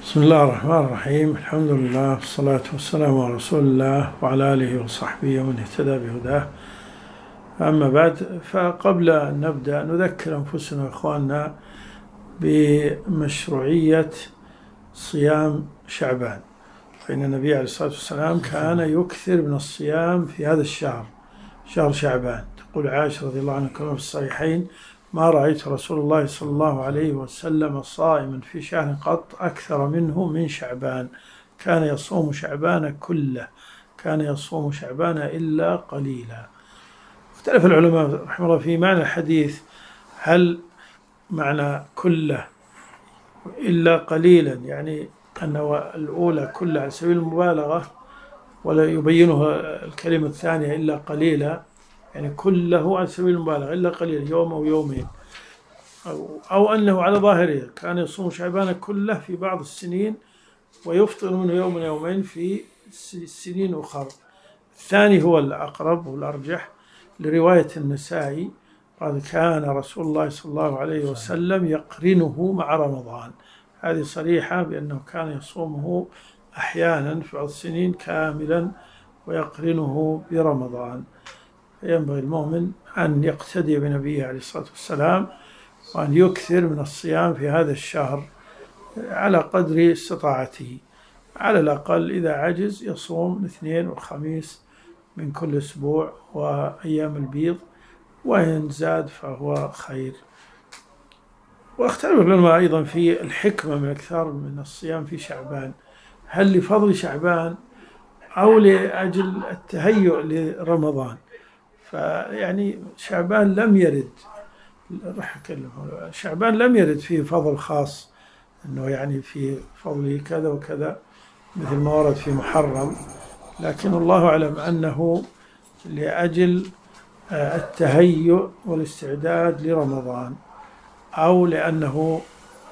بسم الله الرحمن الرحيم. الحمد لله والصلاة والسلام على رسول الله وعلى آله وصحبه ومن اهتدى بهداه. أما بعد، فقبل أن نبدأ نذكر أنفسنا وإخواننا بمشروعية صيام شعبان، فإن النبي عليه الصلاة والسلام كان يكثر من الصيام في هذا الشهر، شهر شعبان. تقول عائشة رضي الله عنها كما في الصحيحين: ما رأيت رسول الله صلى الله عليه وسلم صائما في شهر قط أكثر منه من شعبان، كان يصوم شعبان كله، كان يصوم شعبان إلا قليلا. اختلف العلماء رحمه الله في معنى الحديث، هل معنى كله إلا قليلا يعني أنه الأولى كلها على سبيل المبالغة، ولا يبينها الكلمة الثانية إلا قليلا يعني كله على سبيل المبالغة إلا قليلا، يوم أو يومين، أو أنه على ظاهره كان يصوم شعبان كله في بعض السنين ويفطر منه يوم يومين في سنين أخرى. الثاني هو الأقرب والأرجح لرواية النسائي، قال: كان رسول الله صلى الله عليه وسلم يقرنه مع رمضان. هذه صريحة بأنه كان يصومه أحيانا في بعض السنين كاملا ويقرنه برمضان. فينبغي المؤمن أن يقتدي بنبيه عليه الصلاة والسلام، وأن يكثر من الصيام في هذا الشهر على قدر استطاعته. على الأقل إذا عجز يصوم الاثنين والخميس من كل أسبوع وأيام البيض، وإن زاد فهو خير. واختلف العلماء أيضا في الحكمة من أكثر من الصيام في شعبان، هل لفضل شعبان أو لأجل التهيؤ لرمضان؟ فيعني شعبان لم يرد، شعبان لم يرد فيه فضل خاص، أنه يعني في فضله كذا وكذا مثل ما ورد في محرم، لكن الله أعلم أنه لأجل التهيؤ والاستعداد لرمضان، أو لأنه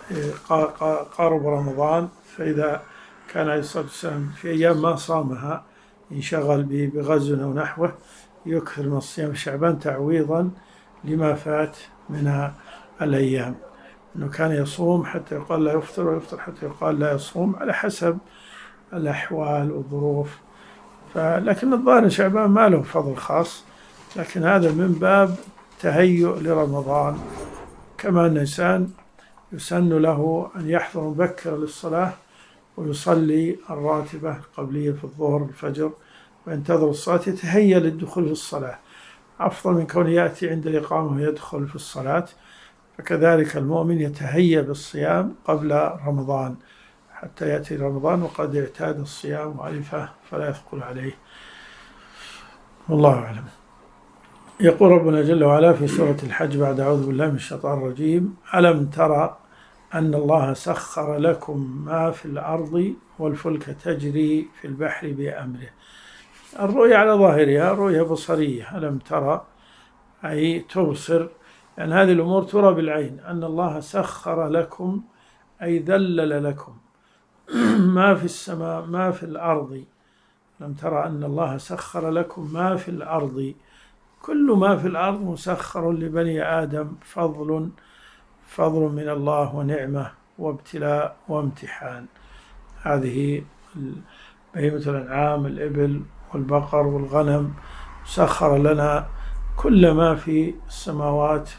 قارب رمضان، فإذا كان عليه الصلاة والسلام في أيام ما صامها انشغل بغزو أو نحوه، يكثر من الصيام في شعبان تعويضا لما فات من الأيام. أنه كان يصوم حتى يقال لا يفطر، ويفطر حتى يقال لا يصوم، على حسب الأحوال والظروف. لكن الظاهر شعبان ما له فضل خاص، لكن هذا من باب تهيؤ لرمضان. كما أن الإنسان يسن له أن يحضر مبكر للصلاة ويصلي الراتبة القبلية في الظهر والفجر وينتظر الصلاة، يتهيأ للدخول في الصلاة، أفضل من كونه يأتي عند الإقامة ويدخل في الصلاة. فكذلك المؤمن يتهيأ بالصيام قبل رمضان حتى يأتي رمضان وقد اعتاد الصيام وعرفه فلا يثقل عليه. والله أعلم. يقول ربنا جل وعلا في سورة الحج بعد أعوذ بالله من الشيطان الرجيم: ألم ترى أن الله سخر لكم ما في الأرض والفلك تجري في البحر بأمره. الرؤية على ظاهرها رؤية بصرية، ألم ترى أي تبصر، لأن هذه الأمور ترى بالعين، أن الله سخر لكم أي ذلل لكم ما في السماء ما في الأرض. لم ترى أن الله سخر لكم ما في الأرض، كل ما في الأرض مسخر لبني آدم، فضل من الله ونعمة وابتلاء وامتحان. هذه بهيمة الأنعام، الإبل والبقر والغنم، سخر لنا كل ما في السماوات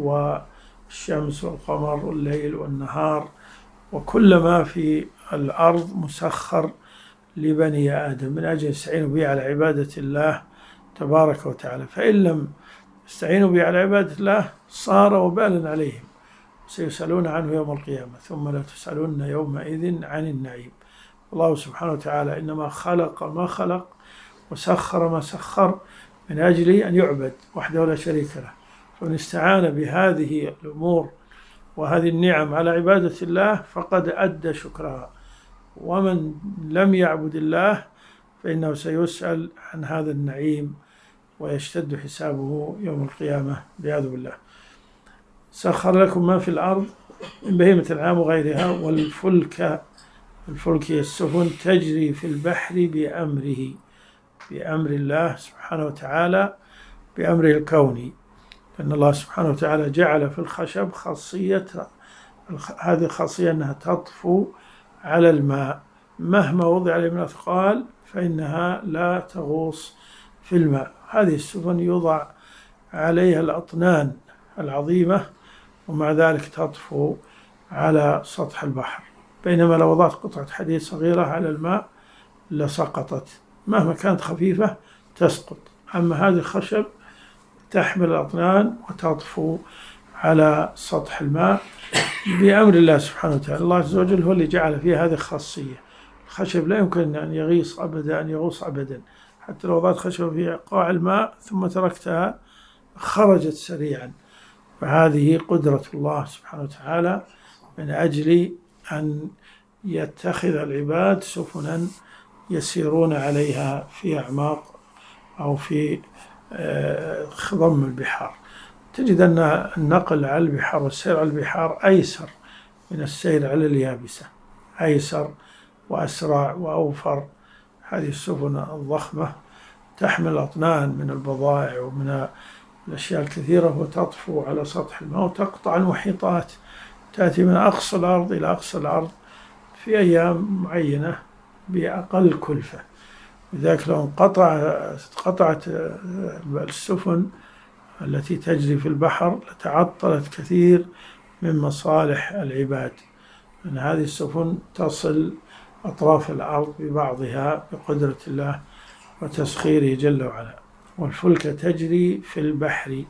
والشمس والقمر والليل والنهار، وكل ما في الأرض مسخر لبني آدم من أجل يستعينوا به على عبادة الله تبارك وتعالى. فإن لم يستعينوا به على عبادة الله صار وبالا عليهم، سيسألون عنه يوم القيامة، ثم لا تسألون يومئذ عن النعيم. الله سبحانه وتعالى إنما خلق ما خلق وسخر ما سخر من أجل أن يعبد وحده لا شريك له. فمن استعان بهذه الأمور وهذه النعم على عبادة الله فقد أدى شكرها، ومن لم يعبد الله فإنه سيسأل عن هذا النعيم ويشتد حسابه يوم القيامة والعياذ بالله. سخر لكم ما في الأرض من بهيمة الأنعام وغيرها، والفلك، الفلك هي السفن، تجري في البحر بأمره، بأمر الله سبحانه وتعالى، بأمره الكوني، لأن الله سبحانه وتعالى جعل في الخشب خاصية، هذه الخاصية أنها تطفو على الماء، مهما وضع عليه من أثقال فإنها لا تغوص في الماء. هذه السفن يوضع عليها الأطنان العظيمة ومع ذلك تطفو على سطح البحر، بينما لو وضعت قطعة حديد صغيرة على الماء لسقطت، مهما كانت خفيفة تسقط. أما هذه الخشب تحمل الأطنان وتطفو على سطح الماء بأمر الله سبحانه وتعالى. الله عز وجل هو اللي جعل فيها هذه الخاصية. الخشب لا يمكن أن يغيص أبدا، أن يغوص أبدا، حتى لو وضعت خشبة في قاع الماء ثم تركتها خرجت سريعا. فهذه قدرة الله سبحانه وتعالى من أجل أن يتخذ العباد سفنا يسيرون عليها في أعماق أو في خضم البحار. تجد أن النقل على البحار والسير على البحار أيسر من السير على اليابسة، أيسر وأسرع وأوفر. هذه السفن الضخمة تحمل أطنان من البضائع ومن الأشياء الكثيرة وتطفو على سطح الماء وتقطع المحيطات، تأتي من أقصى الأرض إلى أقصى الأرض في أيام معينة بأقل كلفة. لذلك لو قطعت السفن التي تجري في البحر لتعطلت كثير من مصالح العباد، أن هذه السفن تصل أطراف الأرض ببعضها بقدرة الله وتسخيره جل وعلا. والفلك تجري في البحر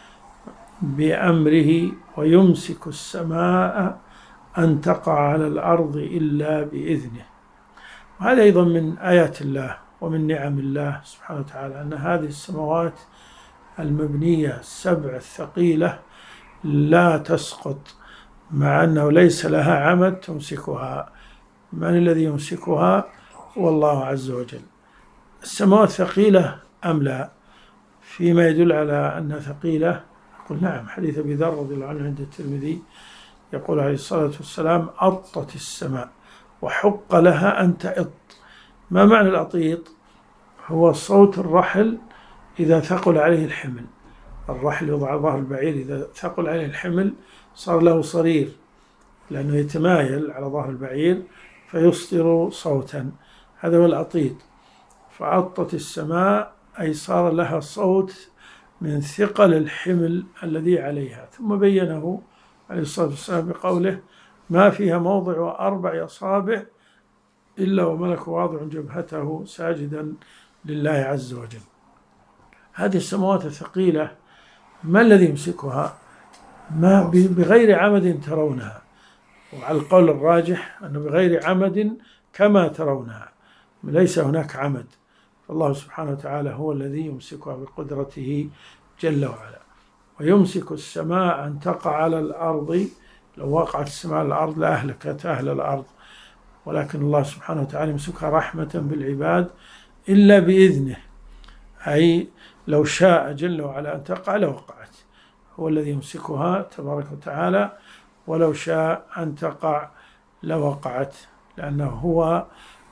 بأمره ويمسك السماء أن تقع على الأرض إلا بإذنه. وهذا أيضا من آيات الله ومن نعم الله سبحانه وتعالى، أن هذه السماوات المبنية السبع الثقيلة لا تسقط، مع أنه ليس لها عمد تمسكها. من الذي يمسكها؟ هو الله عز وجل. السماوات ثقيلة أم لا؟ فيما يدل على أنها ثقيلة يقول نعم، حديث أبي ذر رضي الله عنه عند الترمذي يقول عليه الصلاة والسلام: أطت السماء وحق لها أن تأط. ما معنى الأطيط؟ هو صوت الرحل إذا ثقل عليه الحمل. الرحل يوضع على ظهر البعير، إذا ثقل عليه الحمل صار له صرير، لأنه يتمايل على ظهر البعير فيصدر صوتا، هذا هو الأطيط. فأطت السماء أي صار لها صوت من ثقل الحمل الذي عليها. ثم بينه عليه الصلاة والسلام بقوله: ما فيها موضع 4 أصابع إلا وملك واضع جبهته ساجدا لله عز وجل. هذه السماوات الثقيلة ما الذي يمسكها؟ ما بغير عمد ترونها، وعلى القول الراجح أنه بغير عمد كما ترونها، ليس هناك عمد. فالله سبحانه وتعالى هو الذي يمسكها بقدرته جل وعلا. ويمسك السماء أن تقع على الأرض، لو وقعت السماء على الأرض لأهلكت أهل الأرض، ولكن الله سبحانه وتعالى يمسكها رحمة بالعباد إلا بإذنه، أي لو شاء جل وعلا أن تقع لوقعت، هو الذي يمسكها تبارك وتعالى، ولو شاء أن تقع لوقعت، لأنه هو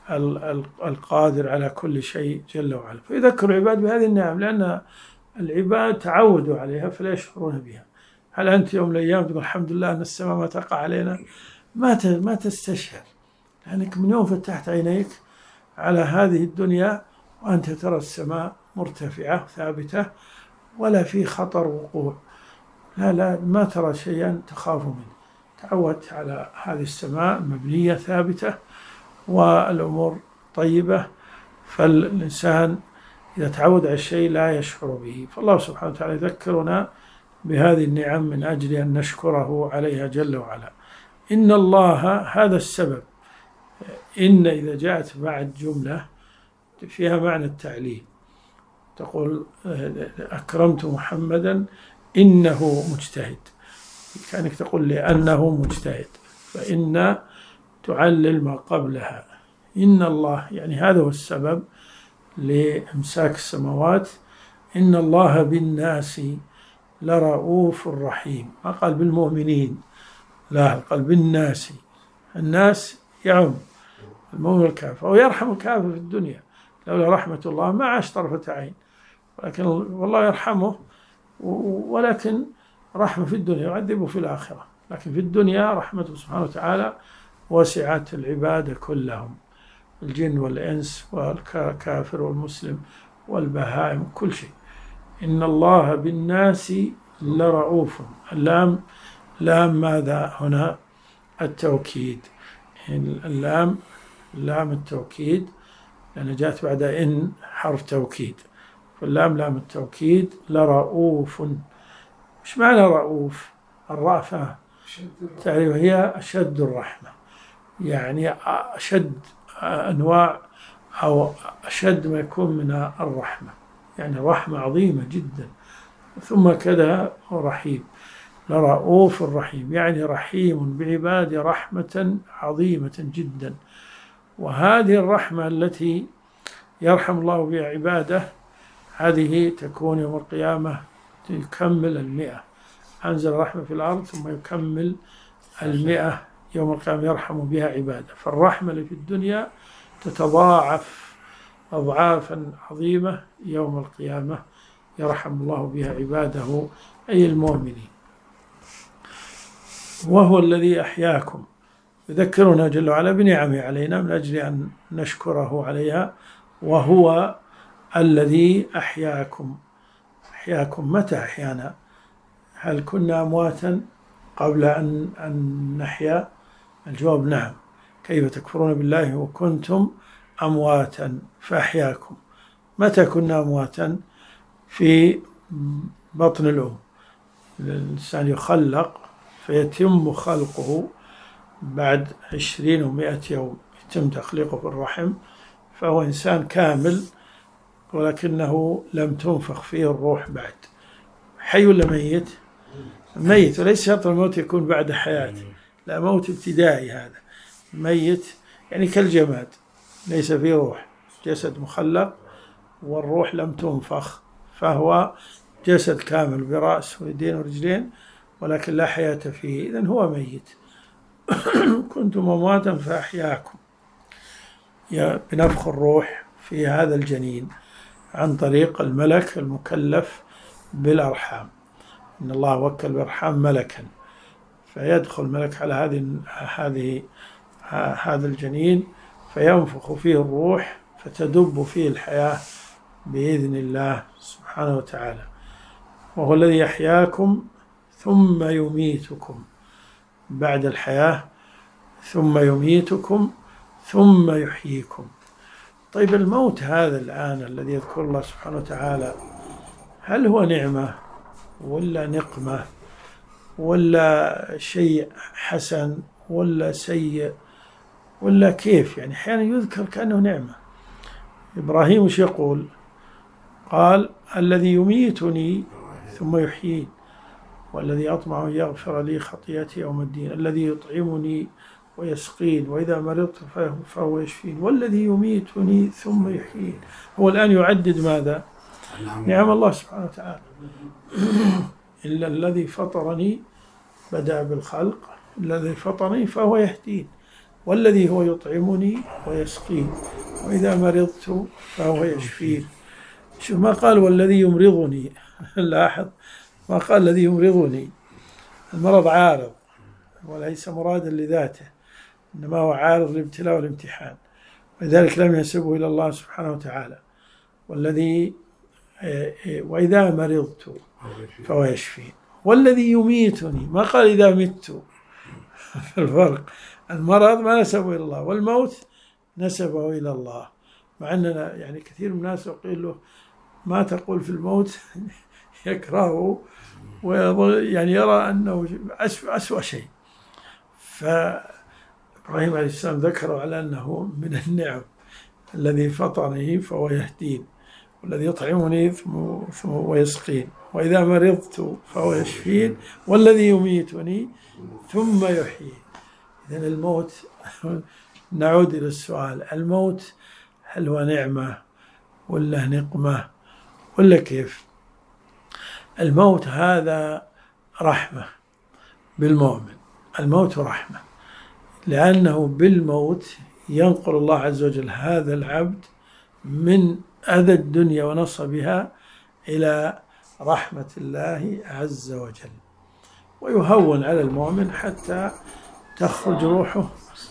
القادر على كل شيء جل وعلا. فيذكر العباد بهذه النعم، لأن العباد تعودوا عليها فلا يشعرون بها. هل أنت يوم من الأيام تقول الحمد لله أن السماء ما تقع علينا؟ ما تستشعر، لأنك من يوم فتحت عينيك على هذه الدنيا وأنت ترى السماء مرتفعة ثابتة ولا في خطر وقوع، لا ما ترى شيئا تخاف منه. تعودت على هذه السماء مبنية ثابتة والأمور طيبة، فالإنسان إذا تعود على الشيء لا يشعر به. فالله سبحانه وتعالى يذكرنا بهذه النعم من أجل أن نشكره عليها جل وعلا. إن الله، هذا السبب. إن إذا جاءت بعد جملة فيها معنى التعليل، تقول أكرمت محمدا إنه مجتهد، كأنك تقول لأنه مجتهد، فإن تعلل ما قبلها. إن الله يعني هذا هو السبب لإمساك السماوات. إن الله بالناس لرؤوف رحيم، ما قال بالمؤمنين، لا قال بالناس. الناس يعم المؤمن والكافر، ويرحم الكافر في الدنيا، لولا رحمة الله ما عاش طرفة عين، ولكن والله يرحمه، ولكن رحمة في الدنيا يعذبه في الآخرة، لكن في الدنيا رحمته سبحانه وتعالى وسعت العباد كلهم، الجن والإنس والكافر والمسلم والبهائم كل شيء. إن الله بالناس لرؤوف. اللام لام ماذا هنا؟ التوكيد. اللام لام التوكيد، لأن جاءت بعد إن حرف توكيد، فاللام لام التوكيد. لرؤوف. إيش معنى رؤوف؟ الرأفة تعرف هي أشد الرحمة، يعني أشد أنواع أو أشد ما يكون من الرحمة، يعني رحمة عظيمة جدا. ثم كذا رحيم، لرؤوف رحيم، يعني رحيم بعباد رحمة عظيمة جدا. وهذه الرحمة التي يرحم الله بها عباده هذه تكون يوم القيامة يكمل 100. أنزل رحمة في الأرض ثم يكمل 100 يوم القيامة يرحم بها عباده. فالرحمة اللي في الدنيا تتضاعف أضعافا عظيمة يوم القيامة يرحم الله بها عباده أي المؤمنين. وهو الذي أحياكم، يذكرنا جل وعلا بنعمه علينا من أجل أن نشكره عليها. وهو الذي أحياكم. أحياكم متى أحيانا؟ هل كنا أمواتا قبل أن نحيا؟ الجواب نعم. كيف تكفرون بالله وكنتم أمواتا فأحياكم. متى كنا أمواتا؟ في بطن الأم. الإنسان يخلق فيتم خلقه بعد 20 و100 يوم، يتم تخليقه في الرحم، فهو إنسان كامل، ولكنه لم تنفخ فيه الروح بعد. حي ولا ميت؟ ميت. وليس شرط الموت يكون بعد حياة، لا، موت ابتدائي. هذا ميت يعني كالجماد، ليس فيه روح، جسد مخلق والروح لم تنفخ، فهو جسد كامل برأس ويدين ورجلين ولكن لا حياة فيه، إذن هو ميت. كنتم أمواتا فأحياكم بنفخ الروح في هذا الجنين عن طريق الملك المكلف بالأرحام. إن الله وكل بالأرحام ملكا، فيدخل الملك على هذا الجنين فينفخ فيه الروح فتدب فيه الحياة بإذن الله سبحانه وتعالى. وهو الذي يحياكم ثم يميتكم بعد الحياة، ثم يميتكم ثم يحييكم. طيب الموت هذا الآن الذي يذكر الله سبحانه وتعالى، هل هو نعمة ولا نقمة ولا شيء حسن ولا سيء ولا كيف؟ يعني أحيانا يذكر كأنه نعمة. إبراهيم وش يقول؟ قال الذي يميتني ثم يحيين، والذي أطمع أن يغفر لي خطيئتي يوم الدين، الذي يطعمني ويسقين، وإذا مرضت فهو يشفين، والذي يميتني ثم يحيين. هو الآن يعدد ماذا؟ نعم الله سبحانه وتعالى. إلا الذي فطرني، بدأ بالخلق، الذي فطرني فهو يهدين، والذي هو يطعمني ويسقين، وإذا مرضت فهو يشفين. شوف ما قال والذي يمرضني، لاحظ ما قال الذي يمرضني. المرض عارض وليس مرادا لذاته، إنما هو عارض للابتلاء والامتحان، ولذلك لم ينسبه إلى الله سبحانه وتعالى. والذي وإذا مرضت فهو يشفين، والذي يميتني ما قال إذا مت. الفرق، المرض ما نسبه إلى الله، والموت نسبه إلى الله. مع أننا يعني كثير من الناس يقول له ما تقول في الموت، يكرهه يعني يرى أنه أسوأ شيء. فإبراهيم عليه السلام ذكره على أنه من النعم، الذي فطرني فهو يهدين، والذي يطعمني ثم ويسقين، وإذا مرضت فهو يشفين، والذي يميتني ثم يحيين. إذن الموت نعود إلى السؤال، الموت هل هو نعمة ولا نقمة ولا كيف؟ الموت هذا رحمة بالمؤمن، الموت رحمة، لأنه بالموت ينقل الله عز وجل هذا العبد من أذى الدنيا ونصبها إلى رحمة الله عز وجل، ويهون على المؤمن حتى تخرج روحه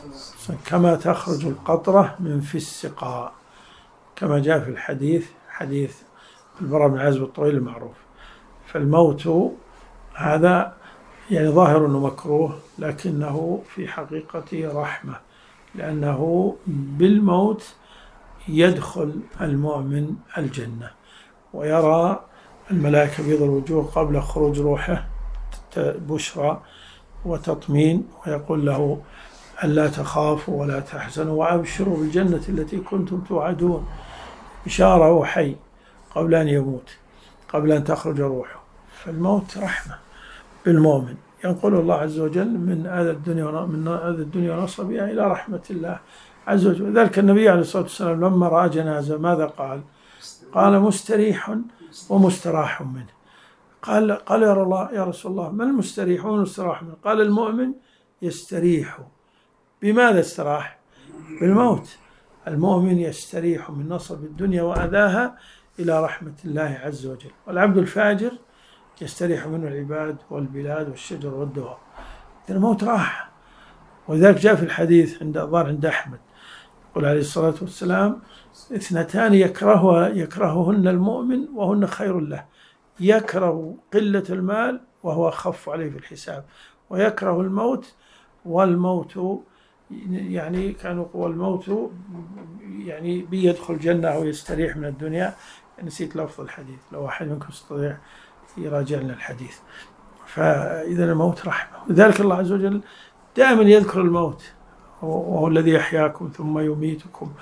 كما تخرج القطرة من في السقاء، كما جاء في الحديث، حديث البراء بن عازب الطويل المعروف. فالموت هذا يعني ظاهر أنه مكروه، لكنه في حقيقته رحمة، لأنه بالموت يدخل المؤمن الجنة، ويرى الملائكة بيض الوجوه قبل خروج روحه بشرى وتطمين، ويقول له ألا تخافوا ولا تحزنوا وأبشروا بالجنة التي كنتم توعدون، بشارة وحي قبل أن يموت، قبل أن تخرج روحه. فالموت رحمة بالمؤمن، ينقل الله عز وجل من أذى الدنيا ونصبها إلى رحمة الله عز وجل. وذلك النبي عليه الصلاة والسلام لما رأى جنازة ماذا قال؟ قال مستريح ومستراح منه. قال يا رسول الله ما المستريح والمستراح منه؟ قال المؤمن يستريح. بماذا استراح؟ بالموت. المؤمن يستريح من نصب الدنيا وأذاها إلى رحمة الله عز وجل، والعبد الفاجر يستريح منه العباد والبلاد والشجر والدواب. الموت راحة. ولذلك جاء في الحديث عند أحمد يقول عليه الصلاة والسلام: اثنتان يكرههن المؤمن وهن خير له، يكره قلة المال وهو أخف عليه في الحساب، ويكره الموت، والموت يعني كانوا والموت يعني بيدخل الجنة أو يستريح من الدنيا. نسيت لفظ الحديث، لو أحد منكم يستطيع يراجع لنا الحديث. فإذا الموت رحمة، لذلك الله عز وجل دائما يذكر الموت، وهو الذي يحياكم ثم يميتكم،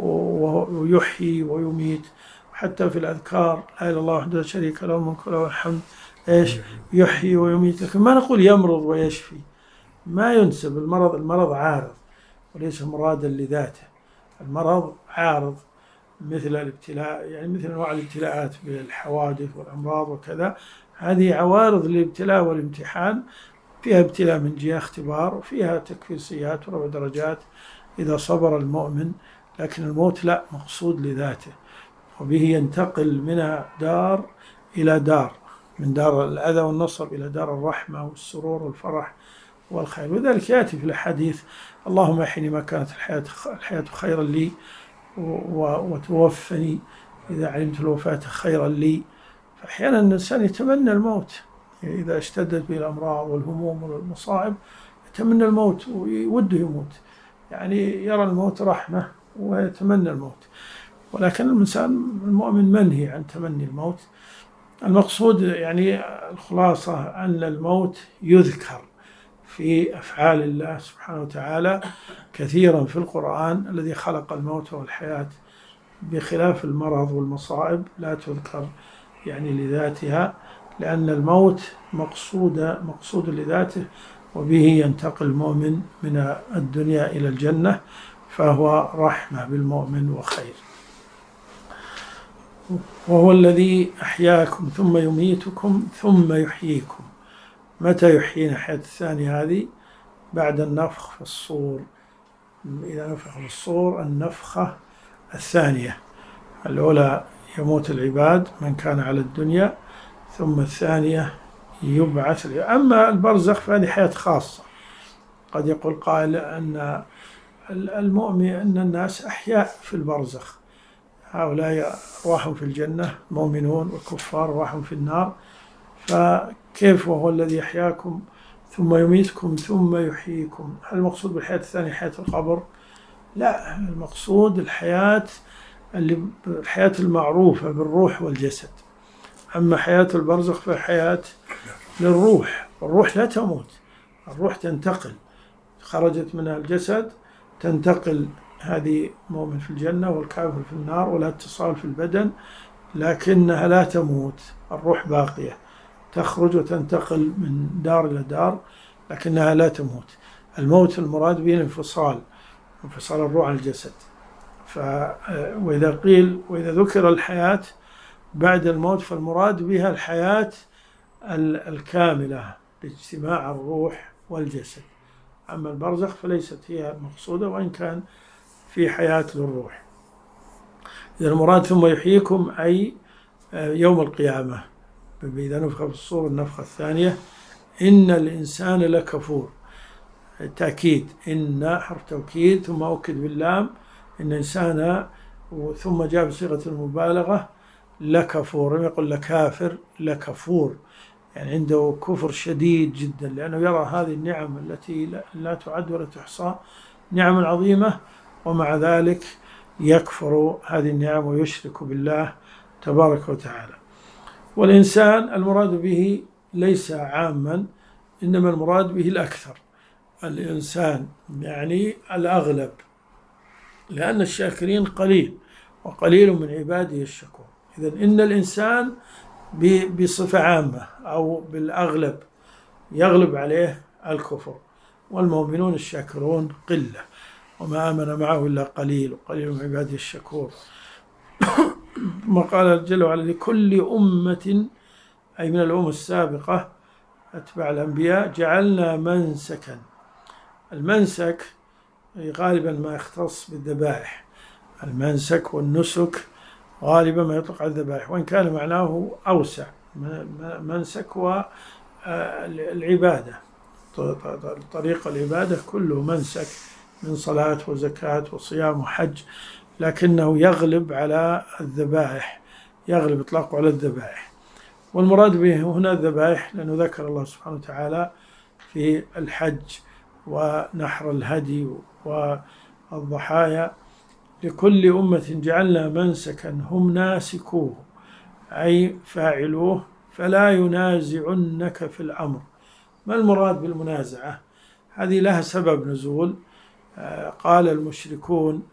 ويحيي ويميت. حتى في الأذكار لا إله إلا الله وحده لا شريك له الملك وله الحمد يحيي ويميت، لكن ما نقول يمرض ويشفي، ما ينسب المرض عارض وليس مرادا لذاته. المرض عارض مثل الابتلاء، يعني مثل أنواع الابتلاءات بالحوادث والأمراض وكذا، هذه عوارض للابتلاء والامتحان، فيها ابتلاء من جهة اختبار، وفيها تكفير سيئات ورفع درجات إذا صبر المؤمن. لكن الموت لا، مقصود لذاته، وبه ينتقل من دار إلى دار، من دار الأذى والنصب إلى دار الرحمة والسرور والفرح والخير. وذلك يأتي في الحديث: اللهم احيني ما كانت الحياة خيرا لي، وتوفني إذا علمت الوفاة خيرا لي. فأحيانا الإنسان يتمنى الموت إذا اشتدت به الأمراض والهموم والمصائب، يتمنى الموت ويوده يموت، يعني يرى الموت رحمة ويتمنى الموت. ولكن الإنسان المؤمن منهي عن تمني الموت. المقصود يعني الخلاصة أن الموت يذكر في أفعال الله سبحانه وتعالى كثيرا في القرآن، الذي خلق الموت والحياة، بخلاف المرض والمصائب لا تذكر يعني لذاتها، لأن الموت مقصود لذاته، وبه ينتقل المؤمن من الدنيا إلى الجنة، فهو رحمة بالمؤمن وخير. وهو الذي أحياكم ثم يميتكم ثم يحييكم. متى يحيينا الحياة الثانية هذه؟ بعد النفخ في الصور. إذا نفخ في الصور النفخة الثانية، الأولى يموت العباد من كان على الدنيا، ثم الثانية يبعث. أما البرزخ فهذه حياة خاصة. قد يقول قائل أن المؤمن أن الناس أحياء في البرزخ، هؤلاء أرواحهم في الجنة مؤمنون، والكفار أرواحهم في النار. فكيف وهو الذي يحياكم ثم يميتكم ثم يحييكم؟ هل المقصود بالحياة الثانية حياة القبر؟ لا، المقصود الحياة المعروفة بالروح والجسد. أما حياة البرزخ فحياة للروح، والروح لا تموت، الروح تنتقل، خرجت من الجسد تنتقل. هذه مؤمن في الجنة والكافر في النار، ولا اتصال في البدن، لكنها لا تموت، الروح باقية، تخرج وتنتقل من دار إلى دار، لكنها لا تموت. الموت المراد به انفصال الروح عن الجسد. وإذا ذكر الحياة بعد الموت فالمراد بها الحياة الكاملة باجتماع الروح والجسد. أما البرزخ فليست هي المقصودة، وإن كان في حياة للروح. إذا المراد ثم يحييكم أي يوم القيامة، إذا نفخ في الصور النفخة الثانية: إن الإنسان لكفور. تأكيد، إن حرف توكيد ثم أكد باللام، إن إنسان، ثم جاء بصيغة المبالغة لكفور، لم يقل لكافر، لكفور، يعني عنده كفر شديد جدا، لأنه يرى هذه النعم التي لا تعد ولا تحصى، نعم عظيمة، ومع ذلك يكفر هذه النعم ويشرك بالله تبارك وتعالى. والإنسان المراد به ليس عاما، إنما المراد به الأكثر، الإنسان يعني الأغلب، لأن الشاكرين قليل، وقليل من عباده الشكور. إذن إن الإنسان بصفة عامة أو بالأغلب يغلب عليه الكفر، والمؤمنون الشاكرون قلة، وما آمن معه إلا قليل، وقليل من عباده الشكور. ثم قال جل وعلا: لكل أمة، أي من الأمم السابقة أتباع الأنبياء، جعلنا منسكا. المنسك غالبا ما يختص بالذبائح، المنسك والنسك غالبا ما يطلق على الذبائح، وإن كان معناه أوسع. منسك هو العبادة، طريق العبادة كله منسك، من صلاة وزكاة وصيام وحج، لكنه يغلب على الذبائح، يغلب إطلاقه على الذبائح. والمراد به هنا الذبائح، لأنه ذكر الله سبحانه وتعالى في الحج ونحر الهدي والضحايا: لكل أمة جعلنا منسكا هم ناسكوه، أي فاعلوه، فلا ينازعنك في الأمر. ما المراد بالمنازعة؟ هذه لها سبب نزول. قال المشركون: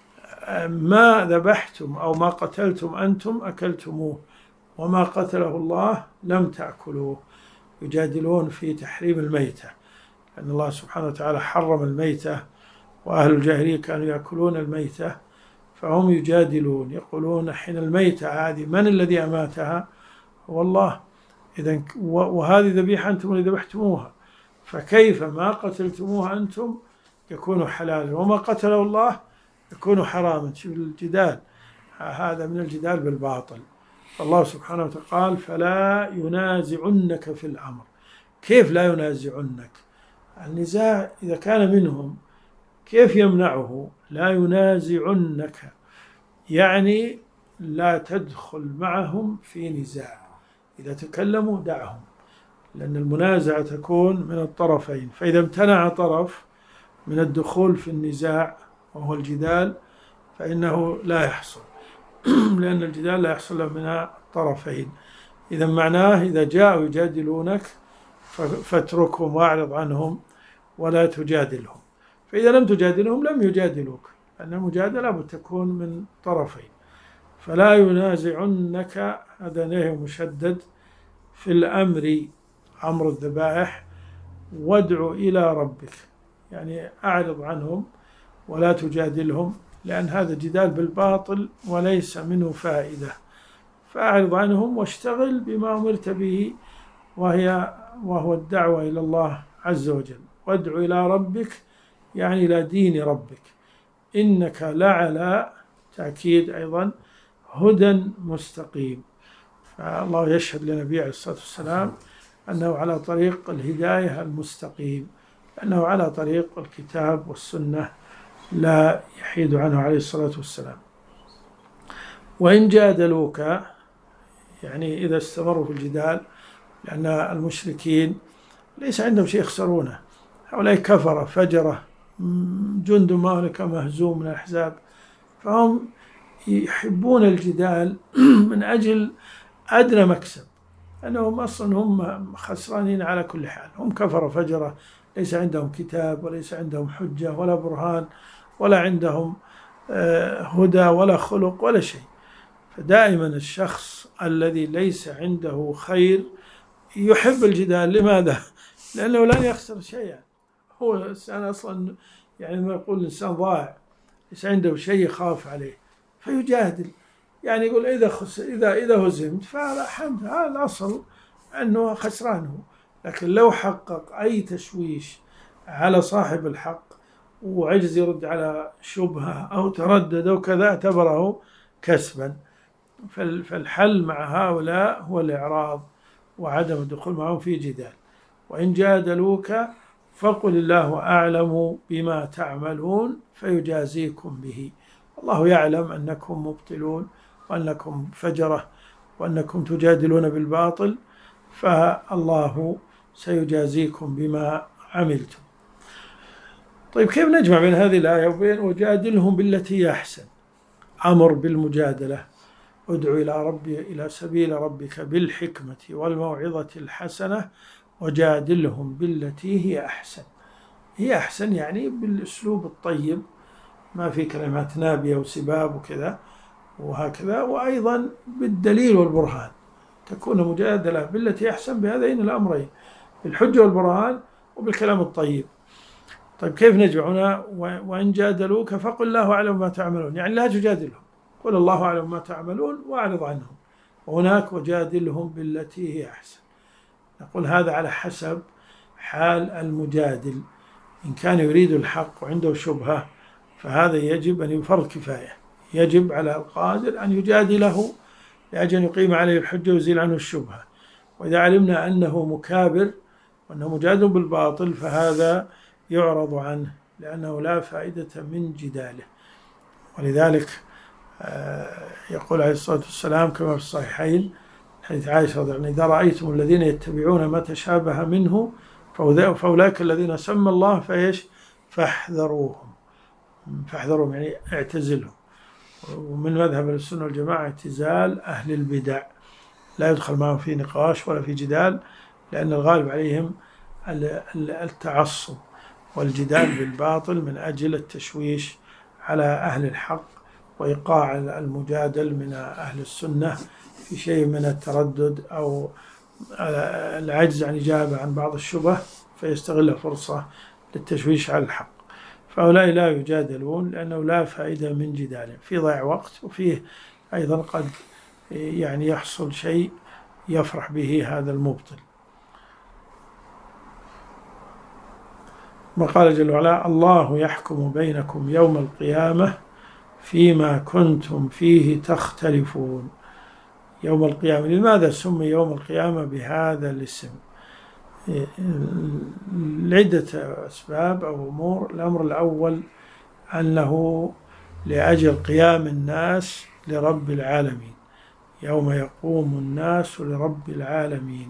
ما ذبحتم أو ما قتلتم أنتم أكلتموه، وما قتله الله لم تأكلوه. يجادلون في تحريم الميتة، لأن الله سبحانه وتعالى حرم الميتة، وأهل الجاهلية كانوا يأكلون الميتة، فهم يجادلون يقولون: حين الميتة هذه من الذي أماتها؟ هو الله. إذن وهذه ذبيحة أنتم اللي ذبحتموها، فكيف ما قتلتموها أنتم يكون حلالا، وما قتله الله يكون حراما؟ شوف الجدال، هذا من الجدال بالباطل. الله سبحانه وتعالى قال: فلا ينازعنك في الأمر. كيف لا ينازعنك؟ النزاع إذا كان منهم كيف يمنعه؟ لا ينازعنك يعني لا تدخل معهم في نزاع، إذا تكلموا دعهم، لأن المنازعة تكون من الطرفين، فإذا امتنع طرف من الدخول في النزاع وهو الجدال فإنه لا يحصل، لأن الجدال لا يحصل من الطرفين. إذا معناه إذا جاءوا يجادلونك فاتركهم واعرض عنهم ولا تجادلهم، فإذا لم تجادلهم لم يجادلوك، لأن المجادلة بتكون من طرفين. فلا ينازعنك، هذا نهي مشدد في الأمر، أمر الذبائح، وادع إلى ربك، يعني أعرض عنهم ولا تجادلهم، لأن هذا جدال بالباطل وليس منه فائدة، فأعرض عنهم واشتغل بما أمرت به، وهو الدعوة إلى الله عز وجل. وادع إلى ربك يعني إلى دين ربك، إنك لعلى، تأكيد أيضا، هدى مستقيم. فالله يشهد لنبيه عليه الصلاة والسلام أنه على طريق الهداية المستقيم، أنه على طريق الكتاب والسنة لا يحيد عنه عليه الصلاة والسلام. وإن جادلوك، يعني إذا استمروا في الجدال، لأن المشركين ليس عندهم شيء يخسرونه، هؤلاء كفرة فجرة، جند مهلك مهزوم من الأحزاب، فهم يحبون الجدال من أجل أدنى مكسب، أنهم أصلا هم خسرانين على كل حال، هم كفرة فجرة، ليس عندهم كتاب وليس عندهم حجة ولا برهان ولا عندهم هدى ولا خلق ولا شيء. فدائما الشخص الذي ليس عنده خير يحب الجدال. لماذا؟ لأنه لن يخسر شيئا، هو الإنسان أصلا يعني ما يقول الإنسان ضائع، ليس عنده شيء يخاف عليه فيجادل، يعني يقول إذا هزمت فلا حمد، هذا الأصل أنه خسرانه. لكن لو حقق أي تشويش على صاحب الحق وعجز يرد على شبهة أو تردد وكذا اعتبره كسبا. فالحل مع هؤلاء هو الإعراض وعدم الدخول معهم في جدال. وإن جادلوك فقل الله أعلم بما تعملون فيجازيكم به. الله يعلم أنكم مبطلون وأنكم فجرة وأنكم تجادلون بالباطل، فالله سيجازيكم بما عملتم. طيب، كيف نجمع بين هذه الآية وبين وجادلهم بالتي هي أحسن؟ أمر بالمجادلة، ادع إلى سبيل ربك بالحكمة والموعظة الحسنة وجادلهم بالتي هي أحسن. هي أحسن يعني بالأسلوب الطيب، ما في كلمات نابية وسباب وكذا وهكذا، وأيضا بالدليل والبرهان. تكون مجادلة بالتي أحسن بهذين الأمرين، بالحجة والبرهان وبالكلام الطيب. طيب، كيف نجمع هنا؟ وإن جادلوك فقل الله أعلم ما تعملون، يعني لا تجادلهم، قل الله أعلم ما تعملون وأعرض عنهم. وهناك وجادلهم بالتي هي أحسن. نقول هذا على حسب حال المجادل. إن كان يريد الحق وعنده شبهة فهذا يجب أن يفرض كفاية، يجب على القادر أن يجادله لأجل أن يقيم عليه الحجة ويزيل عنه الشبهة. وإذا علمنا أنه مكابر وأنه مجادل بالباطل فهذا يعرض عنه، لأنه لا فائدة من جداله. ولذلك يقول عليه الصلاة والسلام كما في الصحيحين حديث عائشة رضي الله عنها: إذا رأيتم الذين يتبعون ما تشابه منه فأولئك الذين سمى الله فاحذروهم يعني اعتزلهم. ومن مذهب السنة والجماعة اعتزال أهل البدع، لا يدخل معهم في نقاش ولا في جدال، لأن الغالب عليهم التعصب والجدال بالباطل من أجل التشويش على أهل الحق وإيقاع المجادل من أهل السنة في شيء من التردد أو العجز عن إجابة عن بعض الشبه، فيستغل فرصة للتشويش على الحق. فهؤلاء لا يجادلون لأنه لا فائدة من جدالهم، في ضيع وقت، وفيه أيضا قد يعني يحصل شيء يفرح به هذا المبطل. ما قال جل وعلا: الله يحكم بينكم يوم القيامة فيما كنتم فيه تختلفون. يوم القيامة، لماذا سمي يوم القيامة بهذا الاسم؟ لعدة أسباب أو أمور. الأمر الأول أنه لأجل قيام الناس لرب العالمين، يوم يقوم الناس لرب العالمين.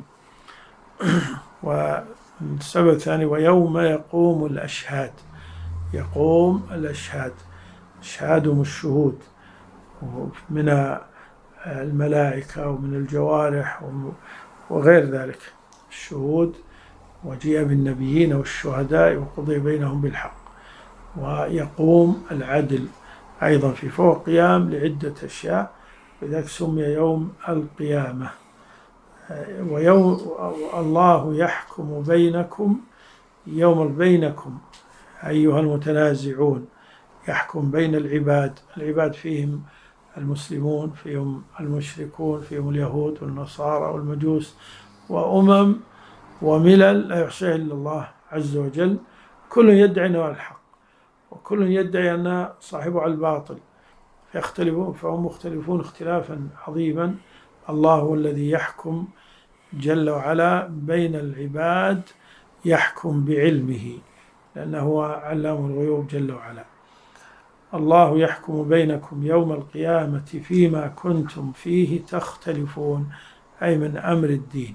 والسبب الثاني: ويوم يقوم الأشهاد. يقوم الأشهاد، أشهادهم الشهود من الملائكة ومن الجوارح وغير ذلك الشهود، وجيء بالنبيين والشهداء وقضي بينهم بالحق. ويقوم العدل أيضا في فوق قيام لعدة أشياء، لذلك سمي يوم القيامة. ويوم الله يحكم بينكم، يوم بينكم أيها المتنازعون، يحكم بين العباد فيهم المسلمون، فيهم المشركون، فيهم اليهود والنصارى والمجوس وأمم وملل لا يحصيها إلا الله عز وجل. كل يدعي أنه الحق وكل يدعي أن صاحبه على الباطل، فهم مختلفون اختلافا عظيما. الله هو الذي يحكم جل وعلا بين العباد، يحكم بعلمه لأنه هو علام الغيوب جل وعلا. الله يحكم بينكم يوم القيامة فيما كنتم فيه تختلفون، أي من أمر الدين.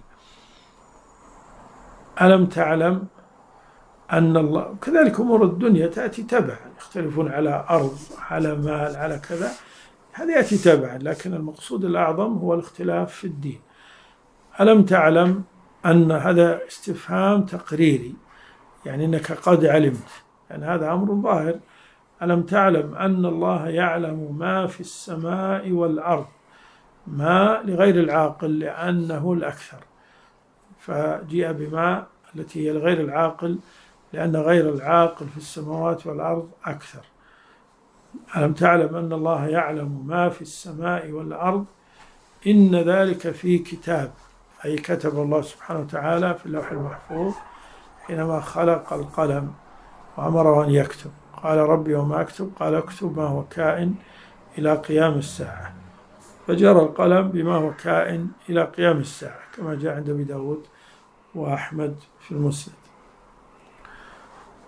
ألم تعلم أن الله، كذلك أمور الدنيا تأتي تبعا، يختلفون على أرض، على مال، على كذا، هذا يأتي تبعا، لكن المقصود الأعظم هو الاختلاف في الدين. ألم تعلم أن هذا استفهام تقريري، يعني أنك قد علمت، يعني هذا أمر ظاهر. ألم تعلم أن الله يعلم ما في السماء والأرض، ما لغير العاقل لأنه الأكثر، فجيء بما التي هي لغير العاقل لأن غير العاقل في السماوات والأرض أكثر. ألم تعلم أن الله يعلم ما في السماء والأرض إن ذلك في كتاب، أي كتب الله سبحانه وتعالى في اللوح المحفوظ حينما خلق القلم وأمره أن يكتب. قال ربي وما أكتب؟ قال اكتب ما هو كائن إلى قيام الساعة، فجرى القلم بما هو كائن إلى قيام الساعة كما جاء عند أبي داود وأحمد في المسند.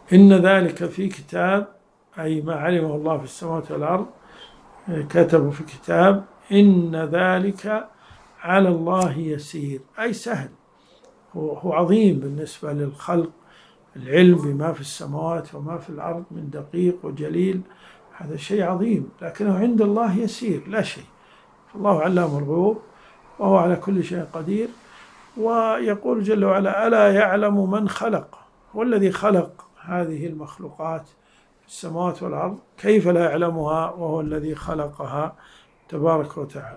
إن ذلك في كتاب، أي ما علمه الله في السماوات والأرض كتبوا في كتاب. إن ذلك على الله يسير، أي سهل، هو عظيم بالنسبة للخلق. العلم بما في السماوات وما في الأرض من دقيق وجليل، هذا شيء عظيم، لكنه عند الله يسير لا شيء. الله علام الغيوب وهو على كل شيء قدير. ويقول جل وعلا: ألا يعلم من خلق. هو الذي خلق هذه المخلوقات في السماوات والأرض، كيف لا يعلمها وهو الذي خلقها تبارك وتعالى.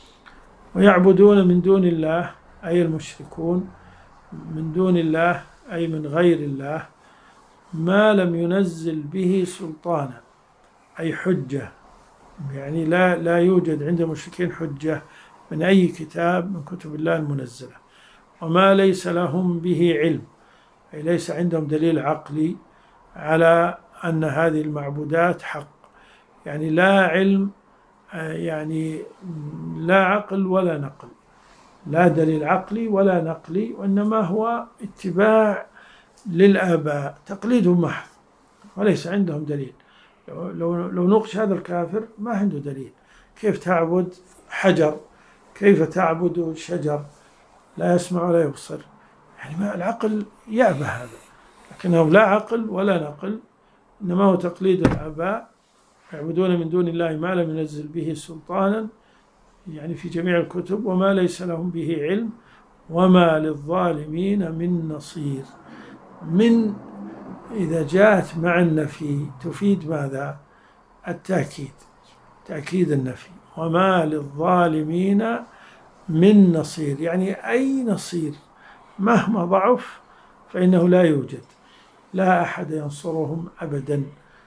ويعبدون من دون الله، أي المشركون، من دون الله أي من غير الله، ما لم ينزل به سلطانا، أي حجة. يعني لا يوجد عند المشركين حجة من أي كتاب من كتب الله المنزلة. وما ليس لهم به علم، أي ليس عندهم دليل عقلي على أن هذه المعبودات حق. يعني لا علم، يعني لا عقل ولا نقل، لا دليل عقلي ولا نقلي، وإنما هو اتباع للآباء، تقليد محض، وليس عندهم دليل. لو نقش هذا الكافر ما عنده دليل، كيف تعبد حجر، كيف تعبد شجر لا يسمع ولا يبصر؟ يعني ما العقل يأبى هذا، لكنهم لا عقل ولا نقل، إنما هو تقليد الآباء. يعبدون من دون الله ما لم ينزل به سلطانا، يعني في جميع الكتب، وما ليس لهم به علم، وما للظالمين من نصير. من إذا جاءت مع النفي تفيد ماذا؟ التأكيد، تأكيد النفي. وما للظالمين من نصير، يعني أي نصير مهما ضعف فإنه لا يوجد، لا أحد ينصرهم أبدا،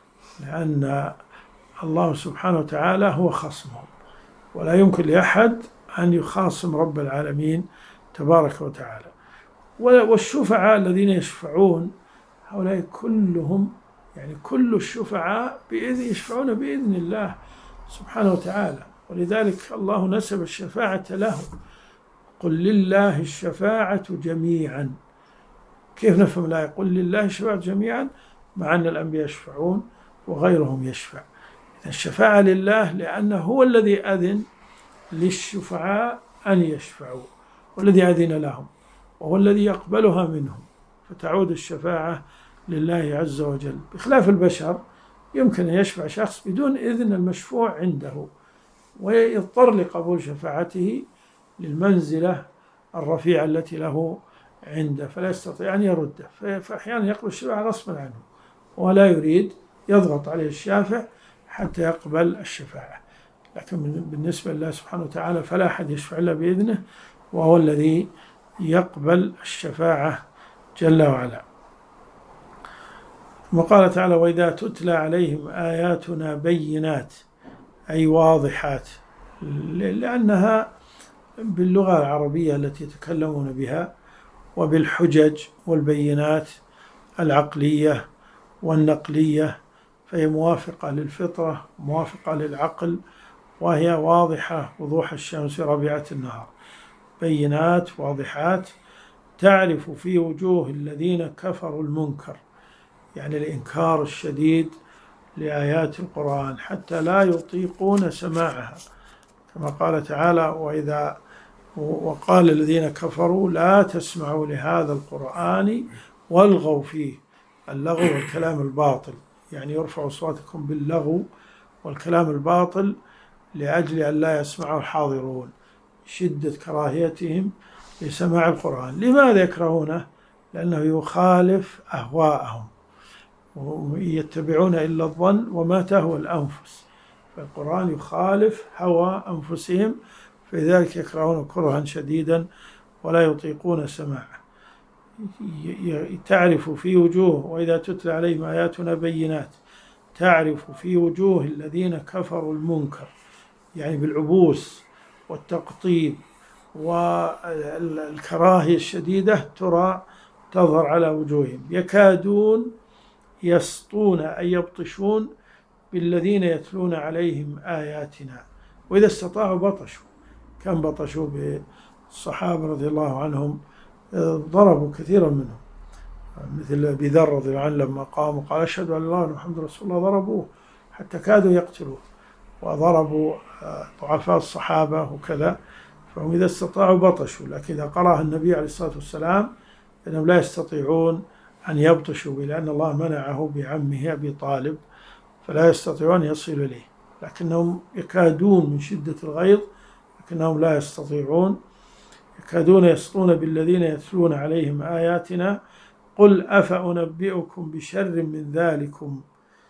لأن الله سبحانه وتعالى هو خصمهم، ولا يمكن لأحد أن يخاصم رب العالمين تبارك وتعالى. والشفعاء الذين يشفعون هؤلاء كلهم، يعني كل الشفعاء يشفعون بإذن الله سبحانه وتعالى، ولذلك الله نسب الشفاعة له: قل لله الشفاعة جميعا. كيف نفهم الآية قل لله الشفاعة جميعا مع أن الأنبياء يشفعون وغيرهم يشفع؟ الشفاعة لله لأنه هو الذي أذن للشفعاء أن يشفعوا، والذي أذن لهم، وهو الذي يقبلها منهم، فتعود الشفاعة لله عز وجل. بخلاف البشر، يمكن أن يشفع شخص بدون إذن المشفوع عنده، ويضطر لقبول شفاعته للمنزلة الرفيعة التي له عنده، فلا يستطيع أن يرده، فأحيانا يقبل الشفاعة غصبا عنه ولا يريد، يضغط عليه الشافع حتى يقبل الشفاعة. لكن بالنسبة لله سبحانه وتعالى فلا أحد يشفع إلا بإذنه، وهو الذي يقبل الشفاعة جل وعلا. وقال تعالى: وإذا تتلى عليهم آياتنا بينات، أي واضحات، لأنها باللغة العربية التي يتكلمون بها، وبالحجج والبينات العقلية والنقلية، فهي موافقة للفطرة، موافقة للعقل، وهي واضحة وضوح الشمس ربيعة النهار. بينات واضحات تعرف في وجوه الذين كفروا المنكر، يعني الإنكار الشديد لآيات القرآن حتى لا يطيقون سماعها، كما قال تعالى: وقال الذين كفروا لا تسمعوا لهذا القرآن والغوا فيه. اللغو والكلام الباطل، يعني يرفع أصواتكم باللغو والكلام الباطل لأجل أن لا يسمعه الحاضرون، شدة كراهيتهم لسماع القرآن. لماذا يكرهونه؟ لأنه يخالف أهواءهم، ويتبعون إلا الظن وما تهوى الأنفس، فالقرآن يخالف هوى أنفسهم، فلذلك يكرهون كرها شديدا ولا يطيقون سماعه. تعرف في وجوه، وإذا تتلى عليهم آياتنا بينات، تعرف في وجوه الذين كفروا المنكر، يعني بالعبوس والتقطيب والكراهية الشديدة تظهر على وجوههم، يكادون يسطون أي يبطشون بالذين يتلون عليهم آياتنا، وإذا استطاعوا بطشوا. كم بطشوا بالصحابة رضي الله عنهم، ضربوا كثيرا منهم، مثل أبي ذر رضي الله عنه لما قام وقال أشهد أن لا إله إلا الله محمد رسول الله ضربوه حتى كادوا يقتلوه، وضربوا ضعفاء الصحابة وكذا. فهم إذا استطاعوا بطشوا، لكن إذا قرأها النبي عليه الصلاة والسلام فإنهم لا يستطيعون أن يبطشوا به، لأن الله منعه بعمه أبي طالب، فلا يستطيعون أن يصلوا إليه، لكنهم يكادون من شدة الغيظ، لكنهم لا يستطيعون، يكادون يسطون بالذين يتلون عليهم آياتنا قل أفأنبئكم بشر من ذلكم.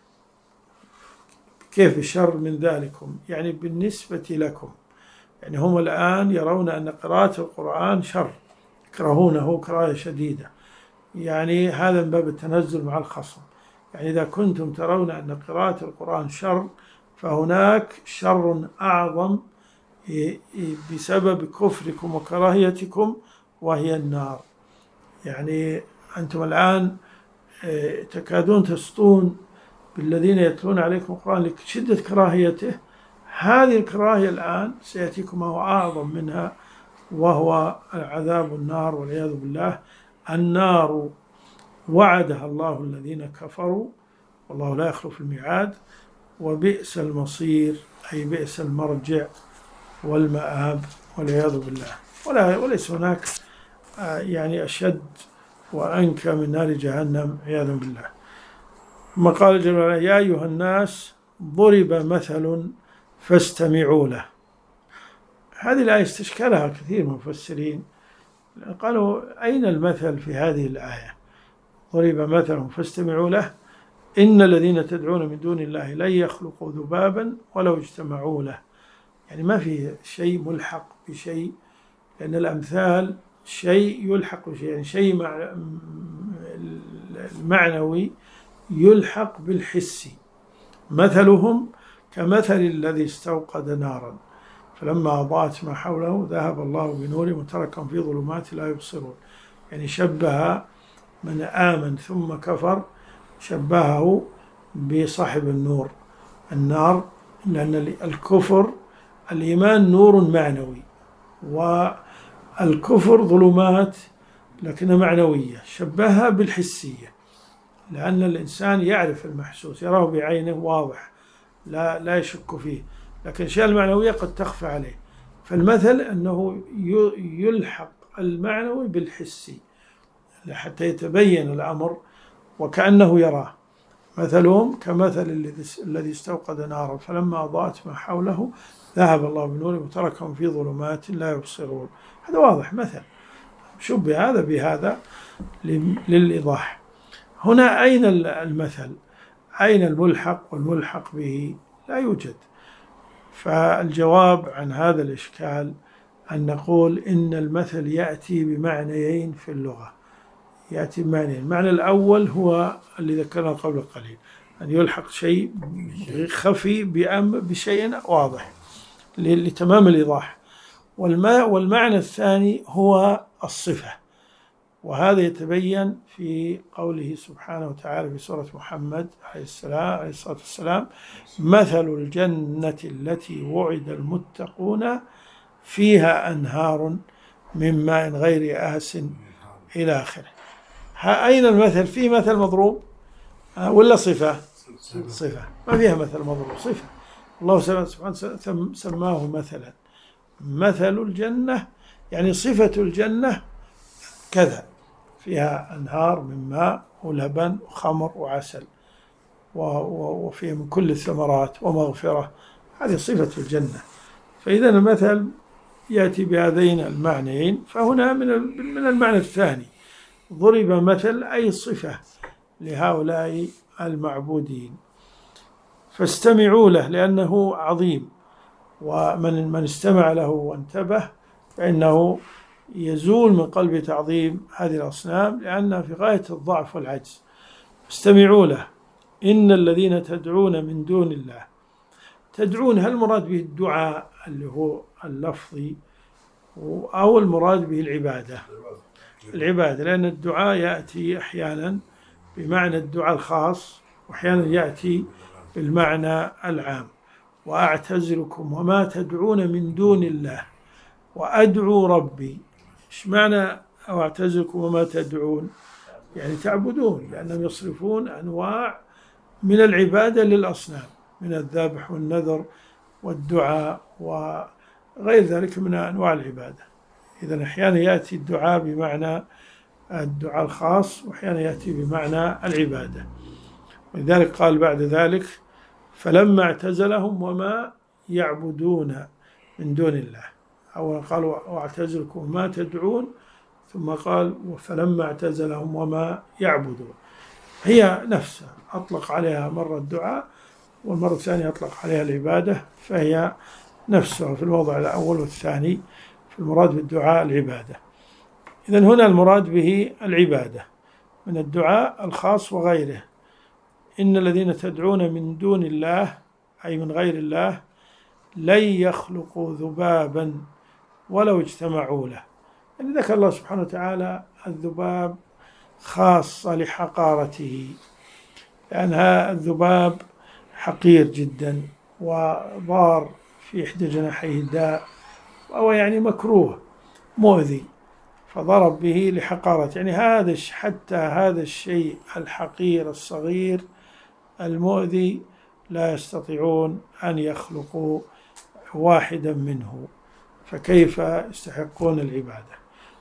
كيف بشر من ذلكم؟ يعني بالنسبة لكم، يعني هم الآن يرون أن قراءة القرآن شر، يكرهونه كراهية شديدة، يعني هذا من باب التنزل مع الخصم. يعني إذا كنتم ترون أن قراءة القرآن شر، فهناك شر أعظم بسبب كفركم وكراهيتكم، وهي النار. يعني أنتم الآن تكادون تسطون بالذين يتلون عليكم القرآن لشدة كراهيته، هذه الكراهية الآن سيأتيكم ما هو أعظم منها، وهو عذاب النار والعياذ بالله. النار وعدها الله الذين كفروا والله لا يخلف الميعاد، وبئس المصير أي بئس المرجع والمآب والعياذ بالله. وليس هناك يعني أشد وأنكى من نار جهنم عياذا بالله. ثم قال جل وعلا يا أيها الناس ضرب مثل فاستمعوا له. هذه الآية استشكلها كثير من المفسرين، قالوا أين المثل في هذه الآية؟ ضرب مثل فاستمعوا له إن الذين تدعون من دون الله لن يخلقوا ذبابا ولو اجتمعوا له. يعني ما في شيء ملحق بشيء، لأن الأمثال شيء يلحق بشيء، يعني شيء المعنوي يلحق بالحسي. مثلهم كمثل الذي استوقد نارا فلما أضاءت ما حوله ذهب الله بنورهم وتركهم في ظلمات لا يبصرون. يعني شبه من آمن ثم كفر، شبهه بصاحب النور النار، لأن الكفر الإيمان نور معنوي، والكفر ظلمات لكنها معنوية، شبهها بالحسية، لأن الإنسان يعرف المحسوس، يراه بعينه واضح لا يشك فيه، لكن الأشياء المعنوية قد تخفى عليه. فالمثل أنه يلحق المعنوي بالحسي حتى يتبين الأمر وكأنه يراه. مثلهم كمثل الذي استوقد نارا فلما أضاءت ما حوله ذهب الله بنورهم وتركهم في ظلمات لا يبصرون. هذا واضح مثل، شبه هذا بهذا للإيضاح. هنا أين المثل؟ أين الملحق؟ والملحق به لا يوجد. فالجواب عن هذا الإشكال أن نقول إن المثل يأتي بمعنيين في اللغة، يأتي بمعنيين. المعنى الأول هو اللي ذكرنا قبل قليل، أن يلحق شيء خفي بشيء واضح لتمام الإيضاح. والمعنى الثاني هو الصفة، وهذا يتبين في قوله سبحانه وتعالى في سورة محمد عليه الصلاة والسلام مثل الجنة التي وعد المتقون فيها أنهار من ماء غير آس إلى آخره. أين المثل؟ فيه مثل مضروب ولا صفة؟ صفة، ما فيها مثل مضروب، صفة. الله سبحانه سماه مثلا، مثل الجنة يعني صفة الجنة كذا، فيها أنهار من ماء ولبن وخمر وعسل وفيها من كل الثمرات ومغفرة، هذه صفة الجنة. فإذا المثل يأتي بهذين المعنيين. فهنا من المعنى الثاني ضرب مثل أي صفة لهؤلاء المعبودين، فاستمعوا له لأنه عظيم، ومن استمع له وانتبه فإنه يزول من قلب تعظيم هذه الأصنام لأنها في غاية الضعف والعجز. استمعوا له إن الذين تدعون من دون الله. تدعون هل المراد به الدعاء اللي هو اللفظي أو المراد به العبادة؟ لأن الدعاء يأتي أحيانا بمعنى الدعاء الخاص وأحيانا يأتي بالمعنى العام. وأعتزلكم وما تدعون من دون الله وأدعو ربي. إيش معنى أعتزلكم وما تدعون؟ يعني تعبدون، لأنهم يصرفون أنواع من العبادة للأصنام من الذبح والنذر والدعاء وغير ذلك من أنواع العبادة. إذن أحيانا يأتي الدعاء بمعنى الدعاء الخاص، وأحيانا يأتي بمعنى العبادة. ولذلك قال بعد ذلك: فلما اعتزلهم وما يعبدون من دون الله. أولا قال: واعتزلكم ما تدعون، ثم قال: فلما اعتزلهم وما يعبدون. هي نفسها أطلق عليها مرة الدعاء، والمرة الثانية أطلق عليها العبادة، فهي نفسها في الموضع الأول والثاني. في المراد بالدعاء العبادة. إذن هنا المراد به العبادة من الدعاء الخاص وغيره. إن الذين تدعون من دون الله أي من غير الله لن يخلقوا ذبابا ولو اجتمعوا له. يعني ذكر الله سبحانه وتعالى الذباب خاصة لحقارته، لأنها الذباب حقير جدا وضار في إحدى جناحيه داء، وهو يعني مكروه مؤذي، فضرب به لحقارته. يعني حتى هذا الشيء الحقير الصغير المؤذي لا يستطيعون أن يخلقوا واحدا منه، فكيف يستحقون العبادة؟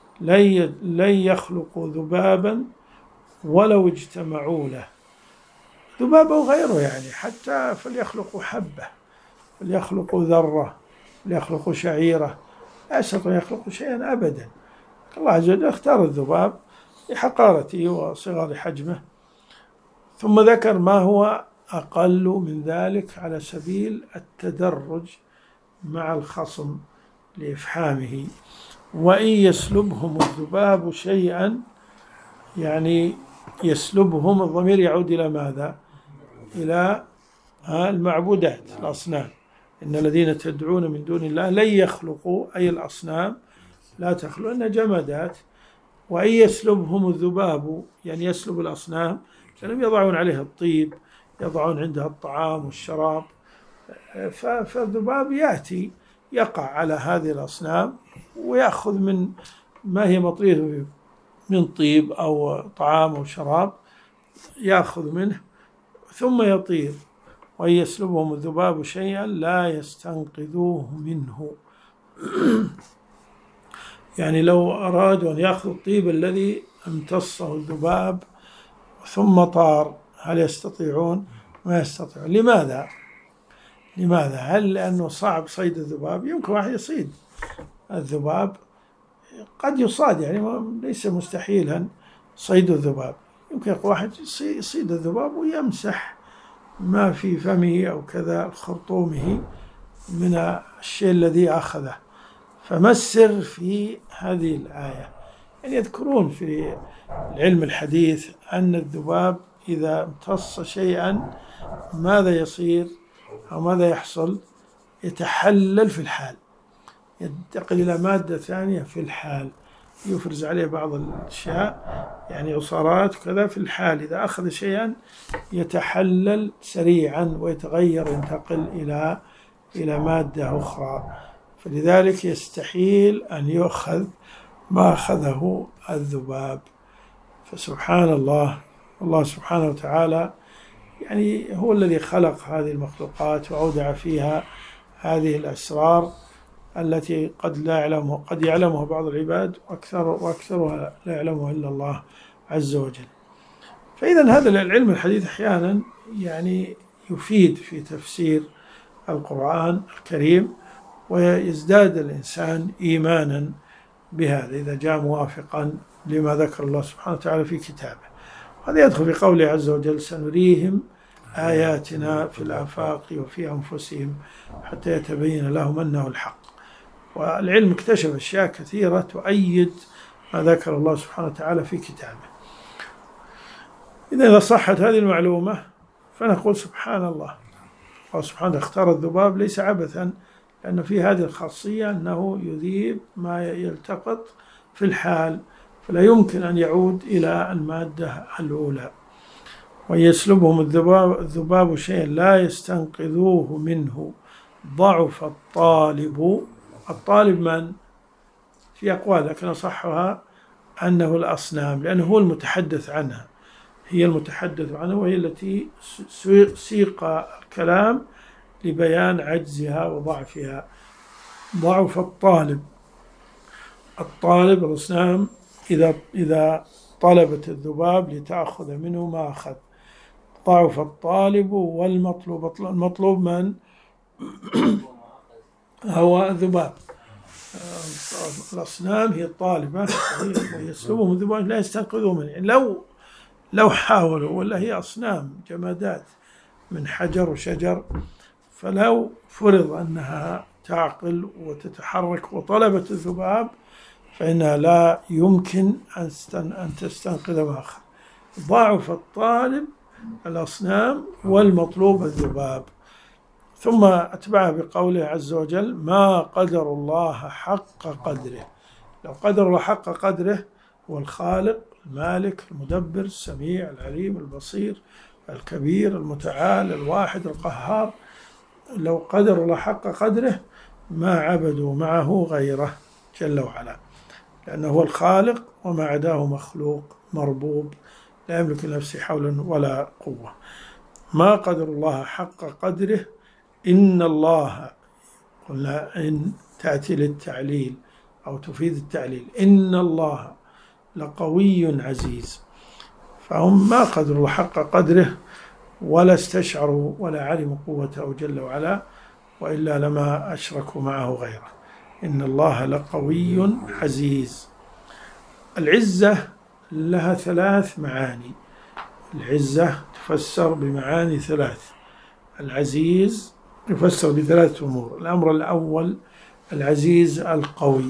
لن يخلقوا ذبابا ولو اجتمعوا له. ذباب أو غيره، يعني حتى فليخلقوا حبة، فليخلقوا ذرة، فليخلقوا شعيرة، لا يستطيعون يخلقوا شيئا أبدا. الله عز وجل اختار الذباب لحقارته وصغر حجمه، ثم ذكر ما هو أقل من ذلك على سبيل التدرج مع الخصم لإفحامه. وإن يسلبهم الذباب شيئا، يعني يسلبهم، الضمير يعود إلى ماذا؟ إلى المعبودات الأصنام. إن الذين تدعون من دون الله لن يخلقوا، أي الأصنام لا تخلق، إنها جمادات. وإن يسلبهم الذباب، يعني يسلب الأصنام، لأنهم يضعون عليها الطيب، يضعون عندها الطعام والشراب، فالذباب يأتي يقع على هذه الأصنام ويأخذ من ما هي مطرية من طيب أو طعام أو شراب، يأخذ منه ثم يطير. وإن يسلبهم الذباب شيئا لا يستنقذوه منه. يعني لو أرادوا أن يأخذوا الطيب الذي امتصه الذباب ثم طار، هل يستطيعون؟ ما يستطيعون. لماذا؟ هل لأنه صعب صيد الذباب؟ يمكن واحد يصيد الذباب، قد يصاد، يعني ليس مستحيلا صيد الذباب. يمكن واحد يصيد الذباب ويمسح ما في فمه أو كذا خرطومه من الشيء الذي أخذه. فما السر في هذه الآية؟ يعني يذكرون في العلم الحديث أن الذباب إذا امتص شيئا ماذا يصير أو ماذا يحصل؟ يتحلل في الحال، ينتقل إلى مادة ثانية في الحال، يفرز عليه بعض الأشياء، يعني عصارات كذا في الحال. إذا أخذ شيئا يتحلل سريعا ويتغير، ينتقل إلى مادة أخرى. فلذلك يستحيل أن يؤخذ ما أخذه الذباب. فسبحان الله، الله سبحانه وتعالى يعني هو الذي خلق هذه المخلوقات وأودع فيها هذه الأسرار التي قد يعلمها بعض العباد، وأكثرها لا يعلمها إلا الله عز وجل. فإذا هذا العلم الحديث أحيانا يعني يفيد في تفسير القرآن الكريم، ويزداد الإنسان إيمانا بهذا إذا جاء موافقا لما ذكر الله سبحانه وتعالى في كتابه. هذا يدخل في قوله عز وجل: سنريهم آياتنا في الآفاق وفي أنفسهم حتى يتبين لهم أنه الحق. والعلم اكتشف أشياء كثيرة تؤيد ما ذكر الله سبحانه وتعالى في كتابه. إذا صحت هذه المعلومة فنقول سبحان الله. الله سبحانه اختار الذباب ليس عبثا، لأن في هذه الخاصية أنه يذيب ما يلتقط في الحال، فلا يمكن أن يعود إلى المادة الأولى. ويسلبهم الذباب شيئا لا يستنقذوه منه ضعف الطالب. الطالب من؟ في أقوال لكن أصحها أنه الأصنام، لأنه هو المتحدث عنها، هي المتحدث عنها، وهي التي سيق الكلام لبيان عجزها وضعفها. ضعف الطالب الأصنام إذا طلبت الذباب لتأخذ منه ما أخذ. ضعف الطالب والمطلوب. المطلوب من؟ هو الذباب. الأصنام هي الطالبة ويسلبهم الذباب لا يستنقذوا منه. يعني لو حاولوا، ولا هي أصنام جمادات من حجر وشجر، فلو فرض أنها تعقل وتتحرك وطلبت الذباب فإنها لا يمكن أن تستنقذ ما أخذ. ضعف الطالب الأصنام والمطلوب الذباب. ثم أتبعه بقوله عز وجل: ما قدر الله حق قدره. لو قدر الله حق قدره، هو الخالق المالك المدبر السميع العليم البصير الكبير المتعال الواحد القهار، لو قدر الله حق قدره ما عبدوا معه غيره جل وعلا، لأنه هو الخالق وما عداه مخلوق مربوب لا يملك لنفسه حولا ولا قوة. ما قدر الله حق قدره. إن الله، قلنا إن تأتي للتعليل أو تفيد التعليل، إن الله لقوي عزيز. فهم ما قدروا الله حق قدره ولا استشعروا ولا علموا قوته جل وعلا، وإلا لما أشركوا معه غيره. إن الله لقوي عزيز. العزة لها 3 معاني. العزة تفسر بمعاني 3. العزيز يفسر ب3 أمور. الأمر الأول العزيز القوي،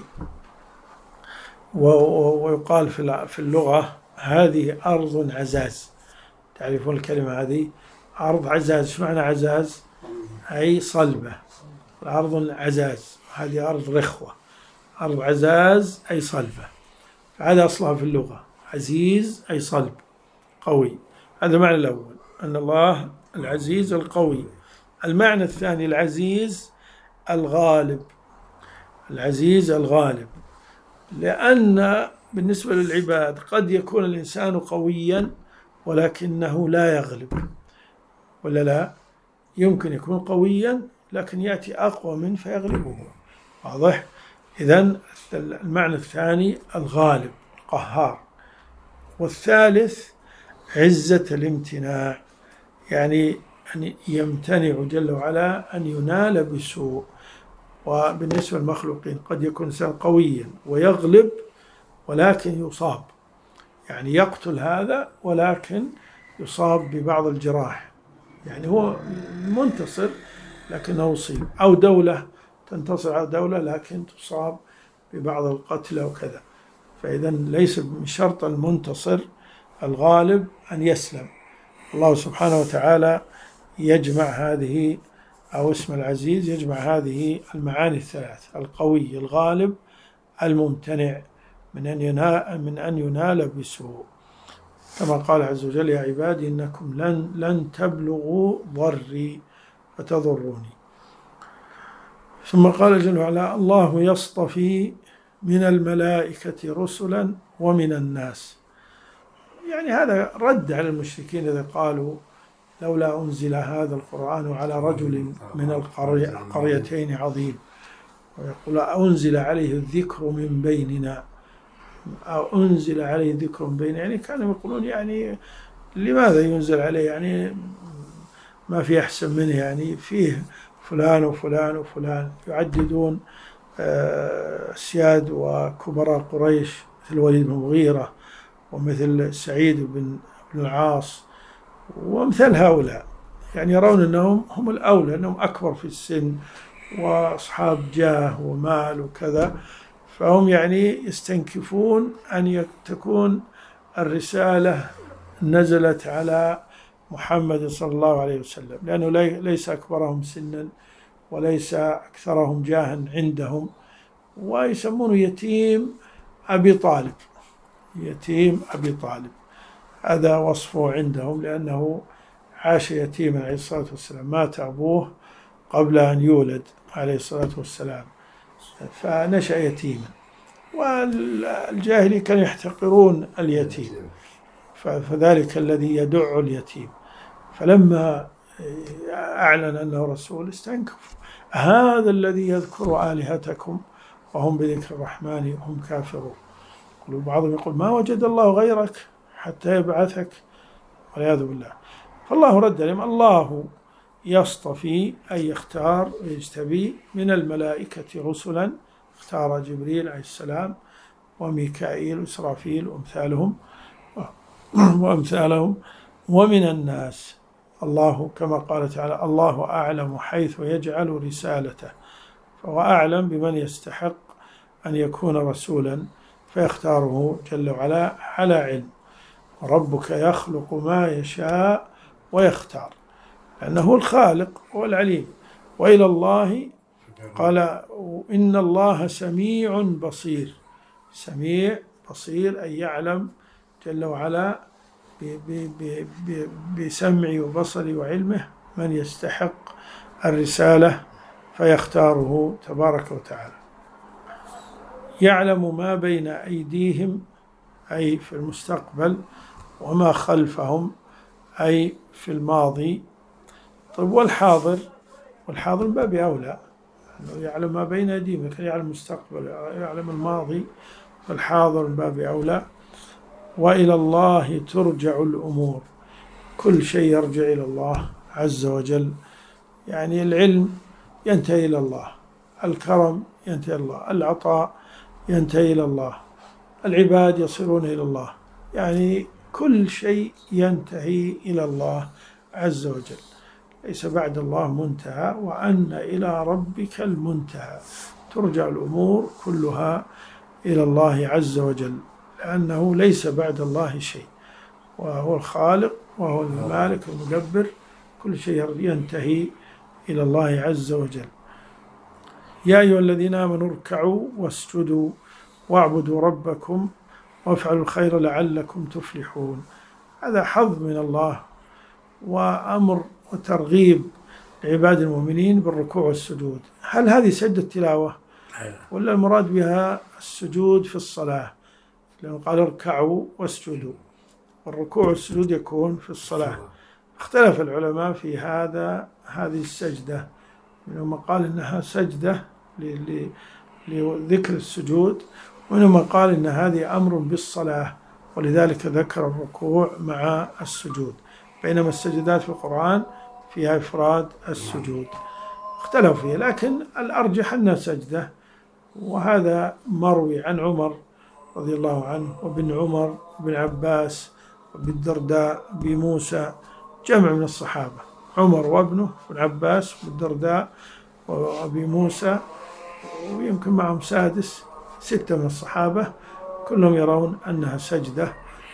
ويقال في اللغة هذه أرض عزاز. تعرفون الكلمة هذه؟ أرض عزاز. شو معنى عزاز؟ أي صلبة. الأرض عزاز، هذه أرض رخوة. أرض عزاز أي صلبة. هذا أصلها في اللغة، عزيز أي صلب قوي. هذا المعنى الأول، أن الله العزيز القوي. المعنى الثاني العزيز الغالب. العزيز الغالب، لأن بالنسبة للعباد قد يكون الإنسان قويا ولكنه لا يغلب، ولا لا؟ يمكن يكون قويا لكن يأتي أقوى منه فيغلبه. واضح؟ إذن المعنى الثاني الغالب القهار. والثالث عزة الامتناع، يعني أن يمتنع جل وعلا أن ينال بسوء. وبالنسبة للمخلوقين قد يكون إنسان قويا ويغلب ولكن يصاب، يعني يقتل هذا ولكن يصاب ببعض الجراح، يعني هو منتصر لكنه يصيب. أو دولة تنتصر على دولة لكن تصاب ببعض القتل وكذا. فإذا ليس من شرط المنتصر الغالب أن يسلم. الله سبحانه وتعالى يجمع هذه، أو اسم العزيز يجمع هذه المعاني ال3: القوي الغالب الممتنع من أن ينال بسوء. كما قال عز وجل: يا عبادي إنكم لن تبلغوا ضري فتضروني. ثم قال جل وعلا: الله يصطفي من الملائكة رسلا ومن الناس. يعني هذا رد على المشركين إذا قالوا: لولا أنزل هذا القرآن على رجل من القريتين عظيم، ويقول أنزل عليه الذكر من بيننا، أو أنزل عليه ذكر من بيننا. يعني كانوا يقولون يعني لماذا ينزل عليه؟ يعني ما في أحسن منه، يعني فيه فلان وفلان وفلان. يعددون سياد وكبراء قريش مثل الوليد بن المغيرة ومثل سعيد بن العاص ومثل هؤلاء، يعني يرون أنهم هم الأولى، أنهم أكبر في السن وأصحاب جاه ومال وكذا. فهم يعني يستنكفون أن تكون الرسالة نزلت على محمد صلى الله عليه وسلم، لأنه ليس أكبرهم سنا وليس أكثرهم جاها عندهم. ويسمونه يتيم أبي طالب. يتيم أبي طالب هذا وصفه عندهم، لأنه عاش يتيما عليه الصلاة والسلام، مات أبوه قبل أن يولد عليه الصلاة والسلام، فنشأ يتيما. والجاهلية كانوا يحتقرون اليتيم، فذلك الذي يدع اليتيم، فلما أعلن أنه رسول استنكفوا، هذا الذي يذكر آلهتكم وهم بذكر الرحمن هم كافرون. بعضهم يقول ما وجد الله غيرك حتى يبعثك، والعياذ بالله. فالله رد عليهم: الله يصطفي أي يختار ويجتبي من الملائكة رسلا، اختار جبريل عليه السلام وميكائيل وإسرافيل وأمثالهم ومن الناس. الله كما قال تعالى: الله أعلم حيث يجعل رسالته، فهو أعلم بمن يستحق أن يكون رسولا فيختاره جل وعلا على علم. ربك يخلق ما يشاء ويختار، لأنه الخالق والعليم. وإلى الله قال: إن الله سميع بصير. سميع بصير أي يعلم جل وعلا بسمعي وبصري وعلمه من يستحق الرسالة فيختاره تبارك وتعالى. يعلم ما بين أيديهم أي في المستقبل، وما خلفهم أي في الماضي. طيب والحاضر من باب أولى، يعلم ما بين أيديهم، يعلم المستقبل يعلم الماضي، والحاضر من باب أولى. وإلى الله ترجع الأمور، كل شيء يرجع إلى الله عز وجل. يعني العلم ينتهي إلى الله، الكرم ينتهي إلى الله، العطاء ينتهي إلى الله، العباد يصيرون إلى الله، يعني كل شيء ينتهي إلى الله عز وجل، ليس بعد الله منتهى. وأن إلى ربك المنتهى، ترجع الأمور كلها إلى الله عز وجل، لأنه ليس بعد الله شيء، وهو الخالق وهو المالك المدبر، كل شيء ينتهي إلى الله عز وجل. يا أيها الذين آمنوا اركعوا واسجدوا واعبدوا ربكم وافعلوا الخير لعلكم تفلحون. هذا حظ من الله وأمر وترغيب لعباد المؤمنين بالركوع والسجود. هل هذه سجدة تلاوة ولا المراد بها السجود في الصلاة؟ لأنه قال اركعوا واسجدوا، والركوع والسجود يكون في الصلاة. اختلف العلماء في هذه السجدة، منهم من قال إنها سجدة لذكر السجود، ومنهم من قال إن هذه أمر بالصلاة ولذلك ذكر الركوع مع السجود، بينما السجدات في القرآن فيها إفراد السجود. اختلفوا فيها، لكن الأرجح أنها سجدة، وهذا مروي عن عمر رضي الله عنه وابن عمر وابن عباس وابن الدرداء بموسى، جمع من الصحابة، عمر وابنه وابن عباس وابن الدرداء وابي موسى، ويمكن معهم سادس، 6 من الصحابة، كلهم يرون أنها سجدة.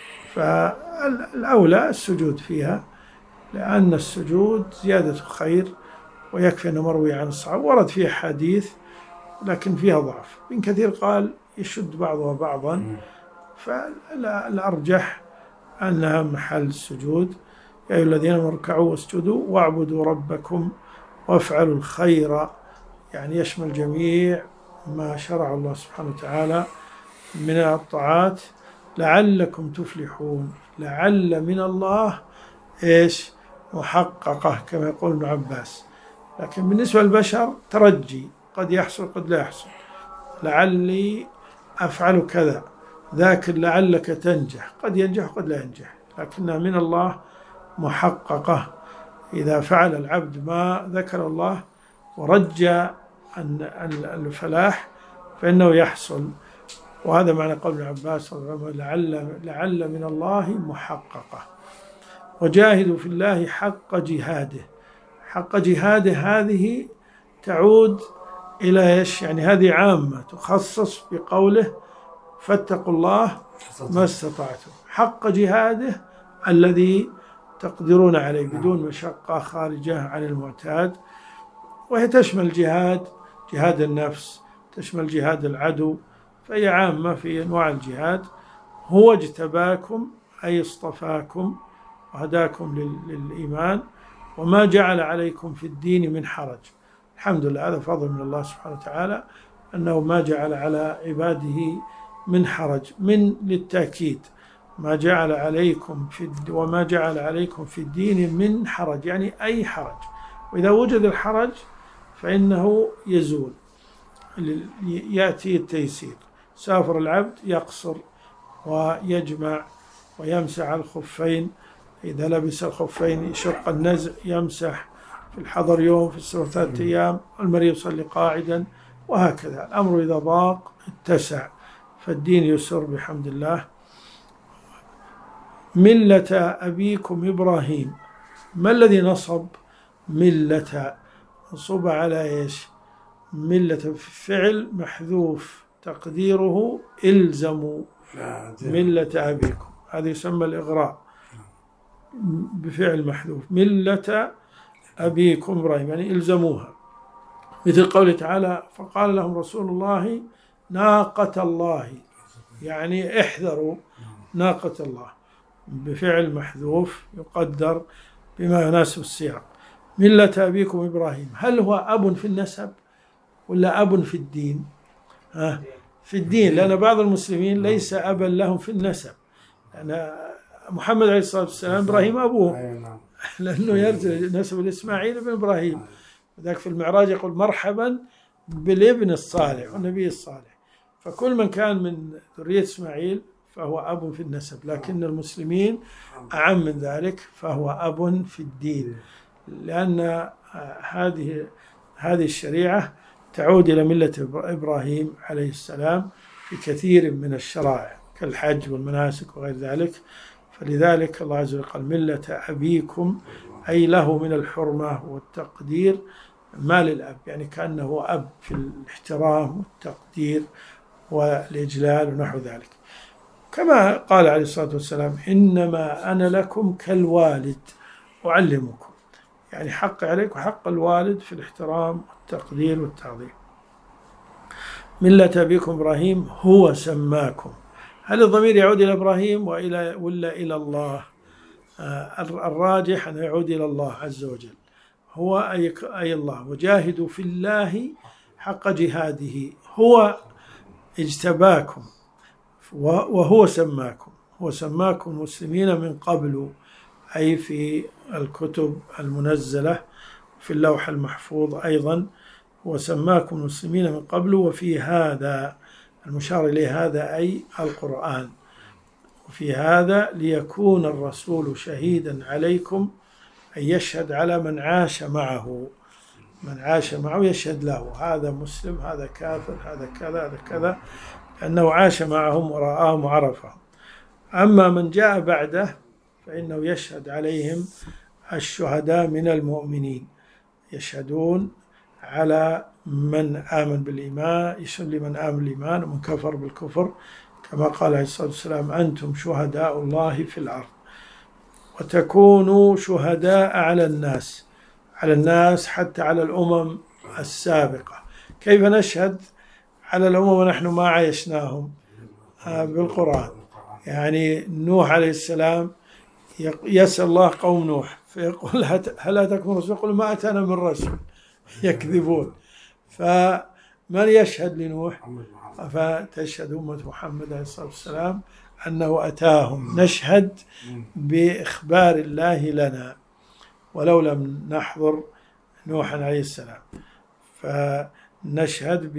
فالأولى السجود فيها، لأن السجود زيادة خير، ويكفي أنه مروي عن الصحابة، ورد فيه حديث لكن فيها ضعف. ابن كثير قال يشد بعضها بعضا، فالأرجح أنها محل السجود. يا أيها الذين آمنوا اركعوا واسجدوا واعبدوا ربكم وافعلوا الخير، يعني يشمل جميع ما شرع الله سبحانه وتعالى من الطاعات لعلكم تفلحون. لعل من الله إيش؟ محققة كما يقول ابن عباس، لكن بالنسبة للبشر ترجي، قد يحصل قد لا يحصل. لعلي أفعل كذا، ذاك لعلك تنجح، قد ينجح قد لا ينجح، لكنها من الله محققة. إذا فعل العبد ما ذكر الله ورجى الفلاح فإنه يحصل. وهذا معنى قول ابن عباس لعل من الله محققة. وجاهدوا في الله حق جهاده. حق جهاده هذه تعود إلى إيش؟ يعني هذه عامة تخصص بقوله فاتقوا الله ما استطعتم. حق جهاده الذي تقدرون عليه بدون مشقة خارجة عن المعتاد، وهي تشمل جهاد النفس، تشمل جهاد العدو، فهي عامة في أنواع الجهاد. هو اجتباكم أي اصطفاكم وهداكم للإيمان، وما جعل عليكم في الدين من حرج. الحمد لله، هذا فضل من الله سبحانه وتعالى، أنه ما جعل على عباده من حرج، من للتأكيد، ما جعل عليكم وما جعل عليكم في الدين من حرج، يعني أي حرج، وإذا وجد الحرج فإنه يزول، يأتي التيسير. سافر العبد يقصر ويجمع ويمسح الخفين، إذا لبس الخفين يشق النزع، يمسح في الحضر يوم، في السفر 3 أيام، المريض يصلي قاعدا، وهكذا. الأمر إذا ضاق اتسع، فالدين يسر بحمد الله. ملة أبيكم إبراهيم. ما الذي نصب ملة؟ نصب على إيش؟ ملة فعل محذوف تقديره إلزموا ملة أبيكم، هذا يسمى الإغراء بفعل محذوف، ملة أبيكم إبراهيم، يعني إلزموها. مثل قوله تعالى فقال لهم رسول الله ناقة الله، يعني احذروا ناقة الله، بفعل محذوف يقدر بما يناسب السياق. ملة أبيكم إبراهيم، هل هو أب في النسب ولا أب في الدين؟ في الدين، لأن بعض المسلمين ليس أبا لهم في النسب، لأن محمد عليه الصلاة والسلام إبراهيم أبوه، لأنه يرجع نسب الإسماعيل بن إبراهيم، وذاك في المعراج يقول مرحبا بالابن الصالح والنبي الصالح، فكل من كان من ذرية إسماعيل فهو أب في النسب، لكن المسلمين أعم من ذلك، فهو أب في الدين، لأن هذه الشريعة تعود إلى ملة إبراهيم عليه السلام في كثير من الشرائع كالحج والمناسك وغير ذلك. فلذلك الله عز وجل قال ملة أبيكم، أي له من الحرمة والتقدير ما للأب، يعني كأنه أب في الاحترام والتقدير والإجلال ونحو ذلك. كما قال عليه الصلاة والسلام إنما أنا لكم كالوالد أعلمكم، يعني حق عليك وحق الوالد في الاحترام والتقدير والتعظيم. ملة أبيكم إبراهيم هو سماكم، هل الضمير يعود إلى إبراهيم ولا إلى الله؟ الراجح أنه يعود إلى الله عز وجل، هو أي الله، وجاهدوا في الله حق جهاده، هو اجتباكم وهو سماكم، هو سماكم مسلمين من قبل، أي في الكتب المنزلة في اللوح المحفوظ أيضا، وسماكم مسلمين من قبل وفي هذا، المشار إليه هذا أي القرآن، وفي هذا ليكون الرسول شهيدا عليكم، أي يشهد على من عاش معه، من عاش معه يشهد له هذا مسلم، هذا كافر، هذا كذا، هذا كذا، أنه عاش معهم ورآهم وعرفهم. أما من جاء بعده فإنه يشهد عليهم الشهداء من المؤمنين، يشهدون على من آمن بالإيمان، يشهد لمن آمن بالإيمان ومن كفر بالكفر، كما قال عليه الصلاة والسلام أنتم شهداء الله في الأرض، وتكونوا شهداء على الناس، على الناس حتى على الأمم السابقة. كيف نشهد على الأمم ونحن ما عايشناهم؟ بالقرآن، يعني نوح عليه السلام يسأل الله قوم نوح فيقول هل أتاكم رسول؟ يقول ما أتانا من رسول، يكذبون. فمن يشهد لنوح؟ فتشهد أمة محمد عليه الصلاة والسلام أنه أتاهم، نشهد بإخبار الله لنا ولو لم نحضر نوح عليه السلام، فنشهد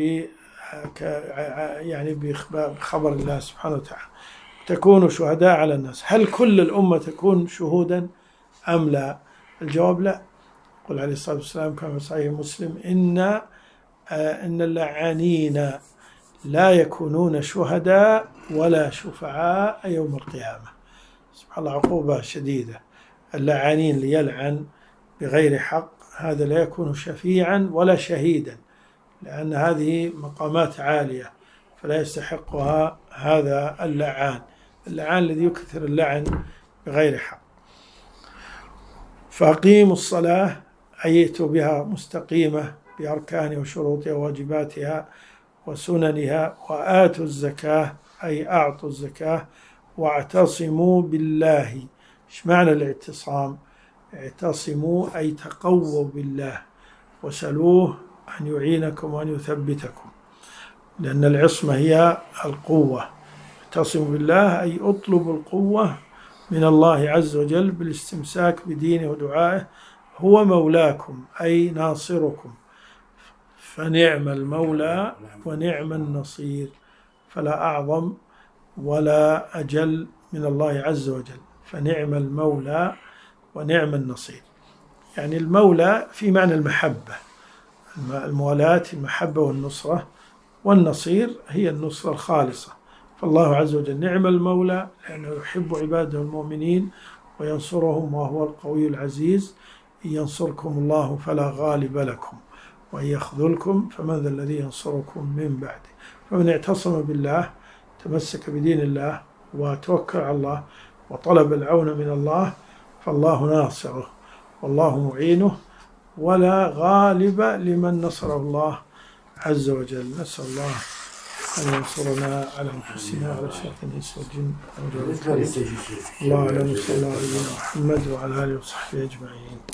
يعني بخبر الله سبحانه وتعالى. تكونوا شهداء على الناس، هل كل الأمة تكون شهودا أم لا؟ الجواب لا. قل عليه الصلاة والسلام كما في صحيح مسلم إن اللعانين لا يكونون شهداء ولا شفعاء يوم القيامة. سبحان الله، عقوبة شديدة. اللعانين اللي يلعن بغير حق هذا لا يكون شفيعا ولا شهيدا، لأن هذه مقامات عالية فلا يستحقها هذا اللعان، اللعان الذي يكثر اللعن بغير حق. فأقيموا الصلاة، أيتوا بها مستقيمة بأركانها وشروطها وواجباتها وسننها، وآتوا الزكاة أي أعطوا الزكاة، واعتصموا بالله. إيش معنى الاعتصام؟ اعتصموا أي تقووا بالله وسلوه أن يعينكم وأن يثبتكم. لأن العصمة هي القوة. اعتصموا بالله أي اطلبوا القوة من الله عز وجل بالاستمساك بدينه ودعائه. هو مولاكم أي ناصركم، فنعم المولى ونعم النصير، فلا أعظم ولا أجل من الله عز وجل. فنعم المولى ونعم النصير، يعني المولى في معنى المحبة، الموالاة المحبة والنصرة، والنصير هي النصرة الخالصة. فالله عز وجل نعم المولى لأنه يحب عباده المؤمنين وينصرهم وهو القوي العزيز. إن ينصركم الله فلا غالب لكم وإن يخذلكم فمن ذا الذي ينصركم من بعده. فمن اعتصم بالله تمسك بدين الله وتوكل على الله وطلب العون من الله فالله ناصره والله معينه، ولا غالب لمن نصره الله عز وجل. نسأل الله أن ينصرنا على أنفسنا وعلى شياطين الإنس والجن. الله أعلم، صلى الله عليه وسلم محمد وعلى آله وصحبه أجمعين.